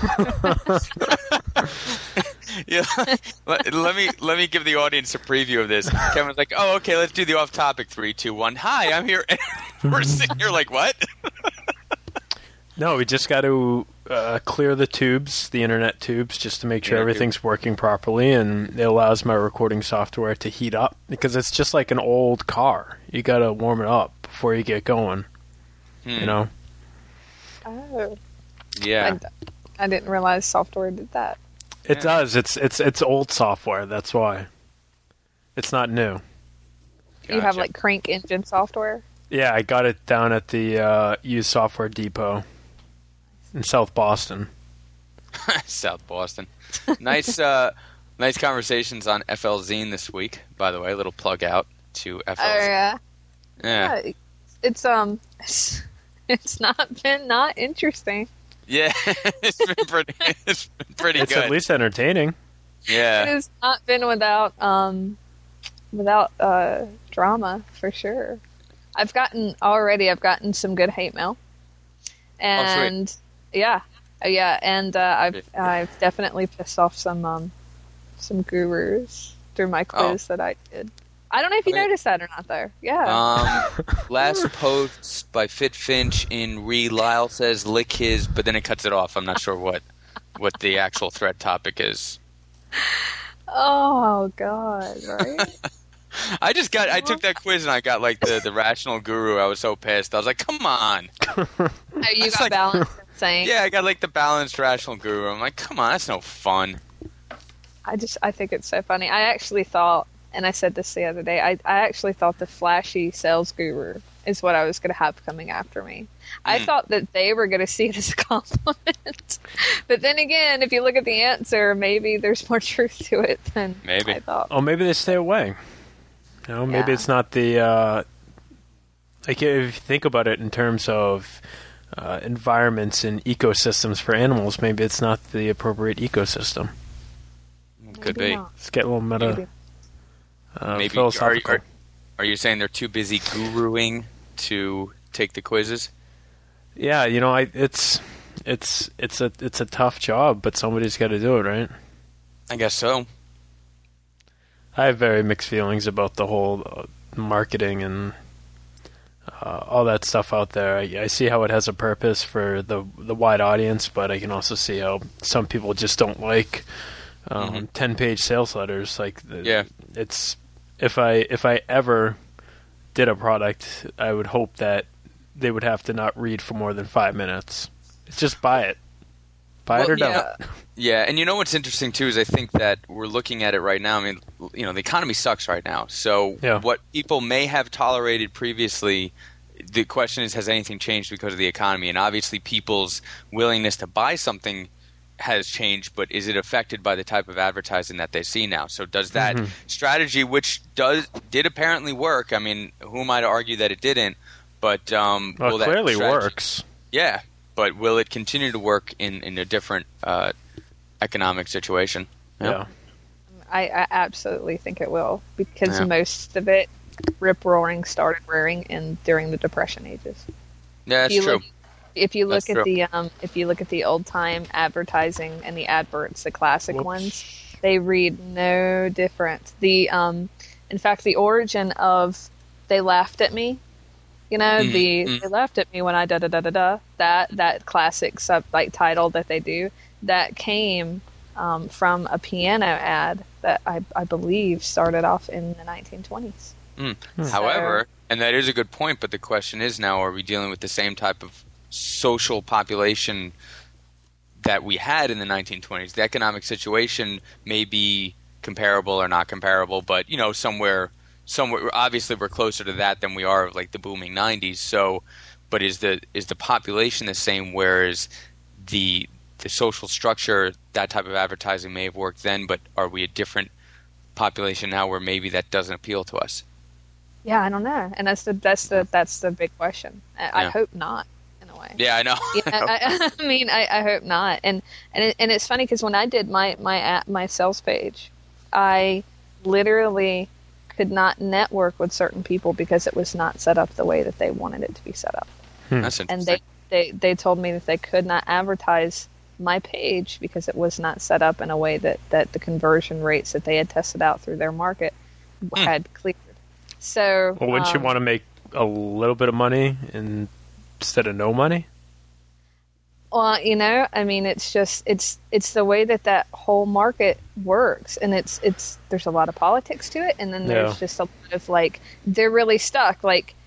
[SPEAKER 2] Yeah, let me give the audience a preview of this. Kevin's like, "Oh, okay, let's do the off-topic. 3, 2, 1. Hi, I'm here." We're sitting here like, "What?"
[SPEAKER 1] No, we just got to clear the tubes, the internet tubes, just to make sure everything's working properly, and it allows my recording software to heat up, because it's just like an old car. You got to warm it up before you get going,
[SPEAKER 3] Oh.
[SPEAKER 2] Yeah.
[SPEAKER 3] I didn't realize software did that.
[SPEAKER 1] It does. It's old software, that's why. It's not new.
[SPEAKER 3] You have like Crank Engine software?
[SPEAKER 1] Yeah, I got it down at the used software depot in South Boston.
[SPEAKER 2] South Boston. Nice conversations on FL Zine this week, by the way. A little plug out to FL Zine. Yeah.
[SPEAKER 3] It's not been not interesting.
[SPEAKER 2] Yeah, it's been pretty
[SPEAKER 1] It's
[SPEAKER 2] good.
[SPEAKER 1] at least entertaining.
[SPEAKER 2] Yeah.
[SPEAKER 3] It has not been without drama, for sure. I've gotten some good hate mail. And and I've definitely pissed off some gurus through my quiz that I did. I don't know if you noticed that or not, though. Yeah.
[SPEAKER 2] Last post by Fit Finch in Lyle says lick his, but then it cuts it off. I'm not sure what the actual thread topic is.
[SPEAKER 3] Oh God! Right.
[SPEAKER 2] I took that quiz and I got like the rational guru. I was so pissed. I was like, come on.
[SPEAKER 3] Oh, you got balanced and sane.
[SPEAKER 2] Yeah, I got like the balanced rational guru. I'm like, come on, that's no fun.
[SPEAKER 3] I think it's so funny. I actually thought, and I said this the other day, I actually thought the flashy sales guru is what I was going to have coming after me. I thought that they were going to see it as a compliment. But then again, if you look at the answer, maybe there's more truth to it than I thought.
[SPEAKER 1] Oh, maybe they stay away. Maybe it's not the... like, if you think about it in terms of environments and ecosystems for animals, maybe it's not the appropriate ecosystem.
[SPEAKER 2] Could be.
[SPEAKER 1] Let's get a little meta...
[SPEAKER 2] maybe
[SPEAKER 1] philosophical.
[SPEAKER 2] Are you saying they're too busy guruing to take the quizzes?
[SPEAKER 1] Yeah, it's a tough job, but somebody's got to do it, right?
[SPEAKER 2] I guess so.
[SPEAKER 1] I have very mixed feelings about the whole marketing and all that stuff out there. I see how it has a purpose for the wide audience, but I can also see how some people just don't like 10-page sales letters. Like, it's if I ever did a product, I would hope that they would have to not read for more than 5 minutes. It's just buy it. Buy it or don't.
[SPEAKER 2] Yeah, and what's interesting too is I think that we're looking at it right now. I mean, the economy sucks right now. So what people may have tolerated previously, the question is, has anything changed because of the economy? And obviously people's willingness to buy something has changed, but is it affected by the type of advertising that they see now? So does that strategy, which did apparently work, I mean, who am I to argue that it didn't? But
[SPEAKER 1] well, it clearly works.
[SPEAKER 2] Yeah, but will it continue to work in a different economic situation?
[SPEAKER 3] I absolutely think it will, because
[SPEAKER 2] Yeah.
[SPEAKER 3] most of it, rip-roaring, started rearing during the Depression ages.
[SPEAKER 2] Yeah, that's true.
[SPEAKER 3] If you look
[SPEAKER 2] That's
[SPEAKER 3] at the old time advertising and the adverts, the classic ones, they read no different. In fact, the origin of "They Laughed at Me," they laughed at me when I da da da da da. That classic title that they do, that came from a piano ad that I believe started off in the 1920s.
[SPEAKER 2] However, and that is a good point, but the question is now, are we dealing with the same type of social population that we had in the 1920s? The economic situation may be comparable or not comparable, but somewhere obviously we're closer to that than we are of like the booming 90s. So, but is the population the same, whereas the social structure, that type of advertising may have worked then, but are we a different population now where maybe that doesn't appeal to us?
[SPEAKER 3] Yeah, I don't know, and that's the big question. I hope not. Way.
[SPEAKER 2] Yeah, I know.
[SPEAKER 3] I mean, I hope not. And it's funny because when I did my sales page, I literally could not network with certain people because it was not set up the way that they wanted it to be set up.
[SPEAKER 2] That's interesting.
[SPEAKER 3] And they told me that they could not advertise my page because it was not set up in a way that the conversion rates that they had tested out through their market had cleared. So,
[SPEAKER 1] well, wouldn't you want to make a little bit of money instead of no money?
[SPEAKER 3] Well, I mean, it's just it's the way that whole market works, and there's a lot of politics to it, and then there's just a lot of they're really stuck,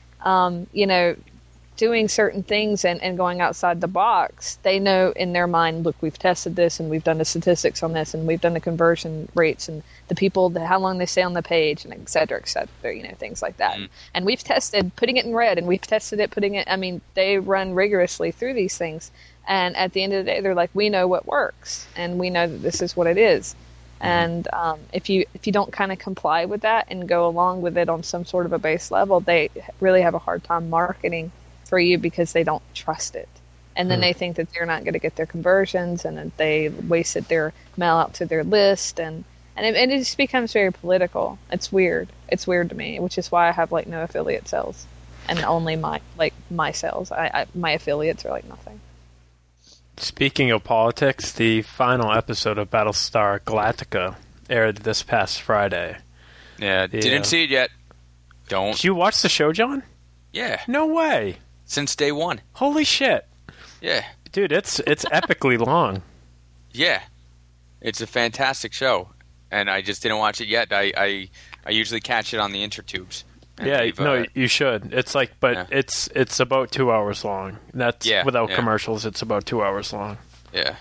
[SPEAKER 3] doing certain things and going outside the box. They know in their mind, look, we've tested this and we've done the statistics on this and we've done the conversion rates and the people, how long they stay on the page, and et cetera, things like that. And we've tested putting it in red, and we've tested it putting it, I mean, they run rigorously through these things. And at the end of the day, they're like, we know what works and we know that this is what it is. And if you don't kind of comply with that and go along with it on some sort of a base level, they really have a hard time marketing for you because they don't trust it. And then they think that they're not going to get their conversions, and that they wasted their mail out to their list, and it just becomes very political. It's weird. It's weird to me, which is why I have no affiliate sales, and only my sales. My affiliates are nothing.
[SPEAKER 1] Speaking of politics, the final episode of Battlestar Galactica aired this past Friday.
[SPEAKER 2] Yeah, didn't see it yet. Don't.
[SPEAKER 1] Did you watch the show, John?
[SPEAKER 2] Yeah.
[SPEAKER 1] No way.
[SPEAKER 2] Since day one.
[SPEAKER 1] Holy shit.
[SPEAKER 2] Yeah.
[SPEAKER 1] Dude, it's epically long.
[SPEAKER 2] Yeah. It's a fantastic show, and I just didn't watch it yet. I usually catch it on the intertubes.
[SPEAKER 1] Yeah, no, you should. It's it's about 2 hours long. That's without commercials. It's about 2 hours long.
[SPEAKER 2] Yeah.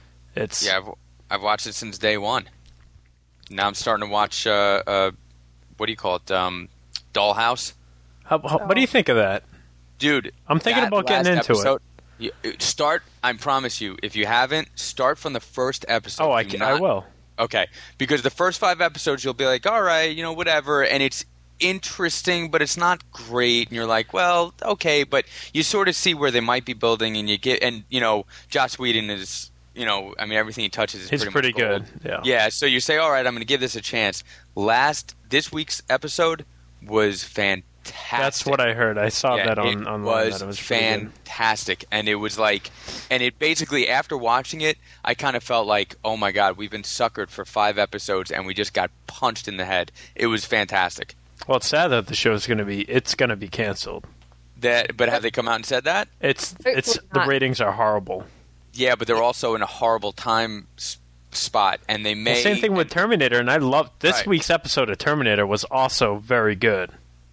[SPEAKER 2] I've watched it since day one. Now I'm starting to watch what do you call it? Dollhouse.
[SPEAKER 1] What do you think of that?
[SPEAKER 2] Dude,
[SPEAKER 1] I'm thinking about getting into
[SPEAKER 2] it. Start, I promise you, if you haven't, start from the first episode.
[SPEAKER 1] Oh, I will.
[SPEAKER 2] Okay, because the first 5 episodes you'll be like, all right, whatever, and it's interesting, but it's not great, and you're like, well, okay, but you sort of see where they might be building, and Joss Whedon is, I mean, everything he touches is
[SPEAKER 1] pretty good.
[SPEAKER 2] Yeah, so you say, all right, I'm going to give this a chance. This week's episode was fantastic.
[SPEAKER 1] That's what I heard. I saw that online.
[SPEAKER 2] It was fantastic, and it was and it basically, after watching it, I kind of felt like, oh my god, we've been suckered for 5 episodes, and we just got punched in the head. It was fantastic.
[SPEAKER 1] Well, it's sad that the show's going to be canceled.
[SPEAKER 2] But have they come out and said that?
[SPEAKER 1] It's the ratings are horrible.
[SPEAKER 2] Yeah, but they're also in a horrible time spot, and they may.
[SPEAKER 1] Same thing with Terminator, and I love this week's episode of Terminator was also very good.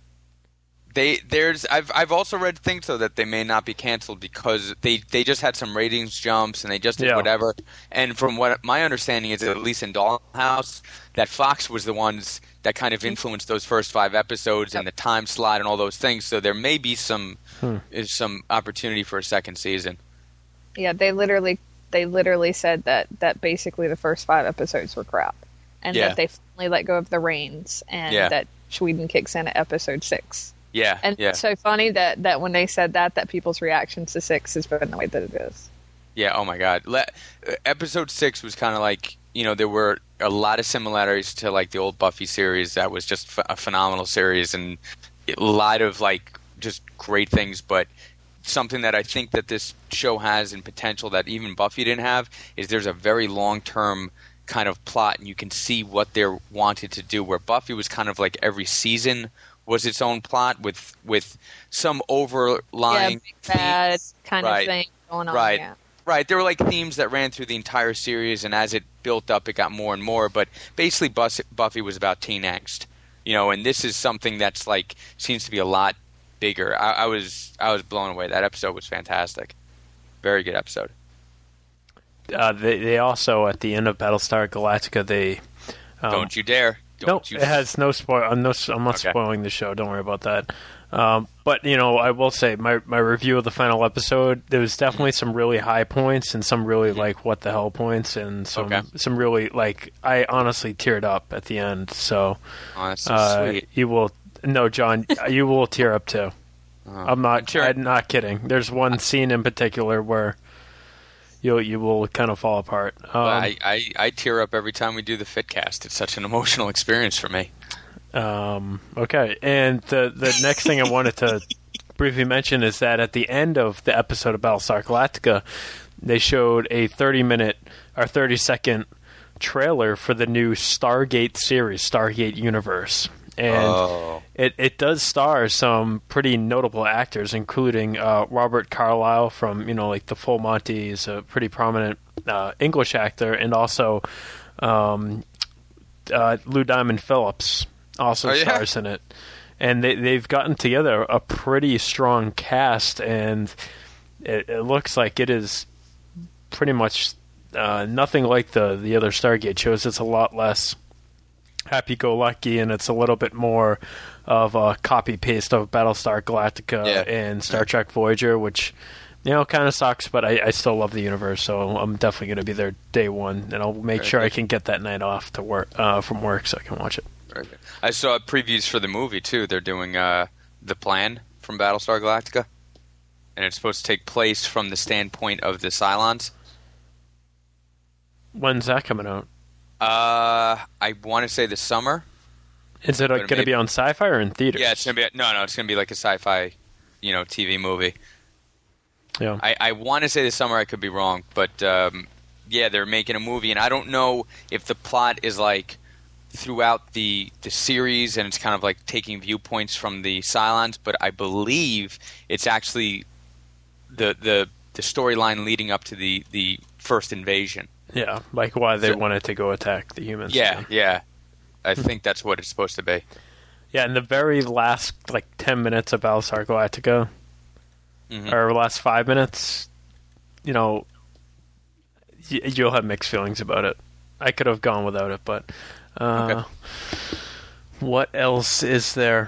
[SPEAKER 2] I've also read things though that they may not be canceled because they just had some ratings jumps and they just did whatever. And from what my understanding is, at least in Dollhouse, that Fox was the ones that kind of influenced those first 5 episodes and the time slot and all those things. So there may be some opportunity for a second season.
[SPEAKER 3] Yeah, they literally they literally said that basically the first 5 episodes were crap, and that they finally let go of the reins, and that Sweden kicks in at episode 6.
[SPEAKER 2] Yeah,
[SPEAKER 3] and it's so funny that when they said that people's reactions to 6 has been the way that it is.
[SPEAKER 2] Yeah. Oh my God. Episode 6 was kind of like, there were a lot of similarities to like the old Buffy series. That was just a phenomenal series, and a lot of like just great things. But something that I think that this show has in potential that even Buffy didn't have is there's a very long-term kind of plot, and you can see what they're wanted to do. Where Buffy was kind of like every season was its own plot with some overlying
[SPEAKER 3] big bad kind of thing going on.
[SPEAKER 2] Right.
[SPEAKER 3] Yeah.
[SPEAKER 2] Right, there were like themes that ran through the entire series, and as it built up, it got more and more. But basically, Buffy was about teen angst, and this is something that's like seems to be a lot bigger. I was blown away. That episode was fantastic. Very good episode.
[SPEAKER 1] They also at the end of Battlestar Galactica they
[SPEAKER 2] don't you dare.
[SPEAKER 1] It has no spoil. I'm not spoiling the show. Don't worry about that. But I will say my review of the final episode, there was definitely some really high points and some really like what the hell points, and some really like I honestly teared up at the end. So,
[SPEAKER 2] that's so sweet.
[SPEAKER 1] John, you will tear up too. I'm not kidding. There's one scene in particular where you will kind of fall apart.
[SPEAKER 2] I tear up every time we do the Fitcast. It's such an emotional experience for me.
[SPEAKER 1] Okay, and the next thing I wanted to briefly mention is that at the end of the episode of Battlestar Galactica, they showed a 30-second trailer for the new Stargate series, Stargate Universe. And it does star some pretty notable actors, including Robert Carlyle from, like The Full Monty. Is a pretty prominent English actor, and also Lou Diamond Phillips also stars in it. And they've gotten together a pretty strong cast, and it looks like it is pretty much nothing like the other Stargate shows. It's a lot less happy-go-lucky, and it's a little bit more of a copy-paste of Battlestar Galactica and Star Trek Voyager, which, kind of sucks, but I still love the universe, so I'm definitely going to be there day one, and I'll make sure I can get that night off to work from work so I can watch it.
[SPEAKER 2] Very good. I saw previews for the movie, too. They're doing The Plan from Battlestar Galactica, and it's supposed to take place from the standpoint of the Cylons.
[SPEAKER 1] When's that coming out?
[SPEAKER 2] I want to say this summer.
[SPEAKER 1] Is it going to be on Sci-Fi or in theaters?
[SPEAKER 2] Yeah, it's going to be. No, it's going to be like a Sci-Fi, TV movie.
[SPEAKER 1] Yeah.
[SPEAKER 2] I want to say this summer. I could be wrong, but they're making a movie, and I don't know if the plot is like throughout the series, and it's kind of like taking viewpoints from the Cylons. But I believe it's actually the storyline leading up to the first invasion.
[SPEAKER 1] Yeah, like why they wanted to go attack the humans.
[SPEAKER 2] Yeah. I think that's what it's supposed to be.
[SPEAKER 1] Yeah, in the very last, 10 minutes of Battlestar Galactica, or last 5 minutes, you'll have mixed feelings about it. I could have gone without it, but what else is there?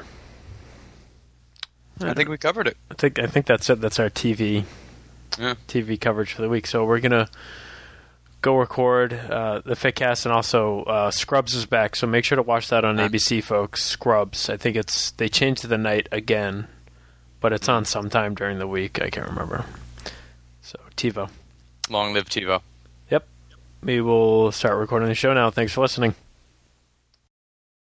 [SPEAKER 2] I think we covered it.
[SPEAKER 1] I think that's it. That's our TV coverage for the week. So we're going to go record the Fitcast, and also Scrubs is back, so make sure to watch that on ABC, folks. Scrubs. I think they changed the night again, but it's on sometime during the week. I can't remember. So, TiVo.
[SPEAKER 2] Long live TiVo.
[SPEAKER 1] Yep. We will start recording the show now. Thanks for listening.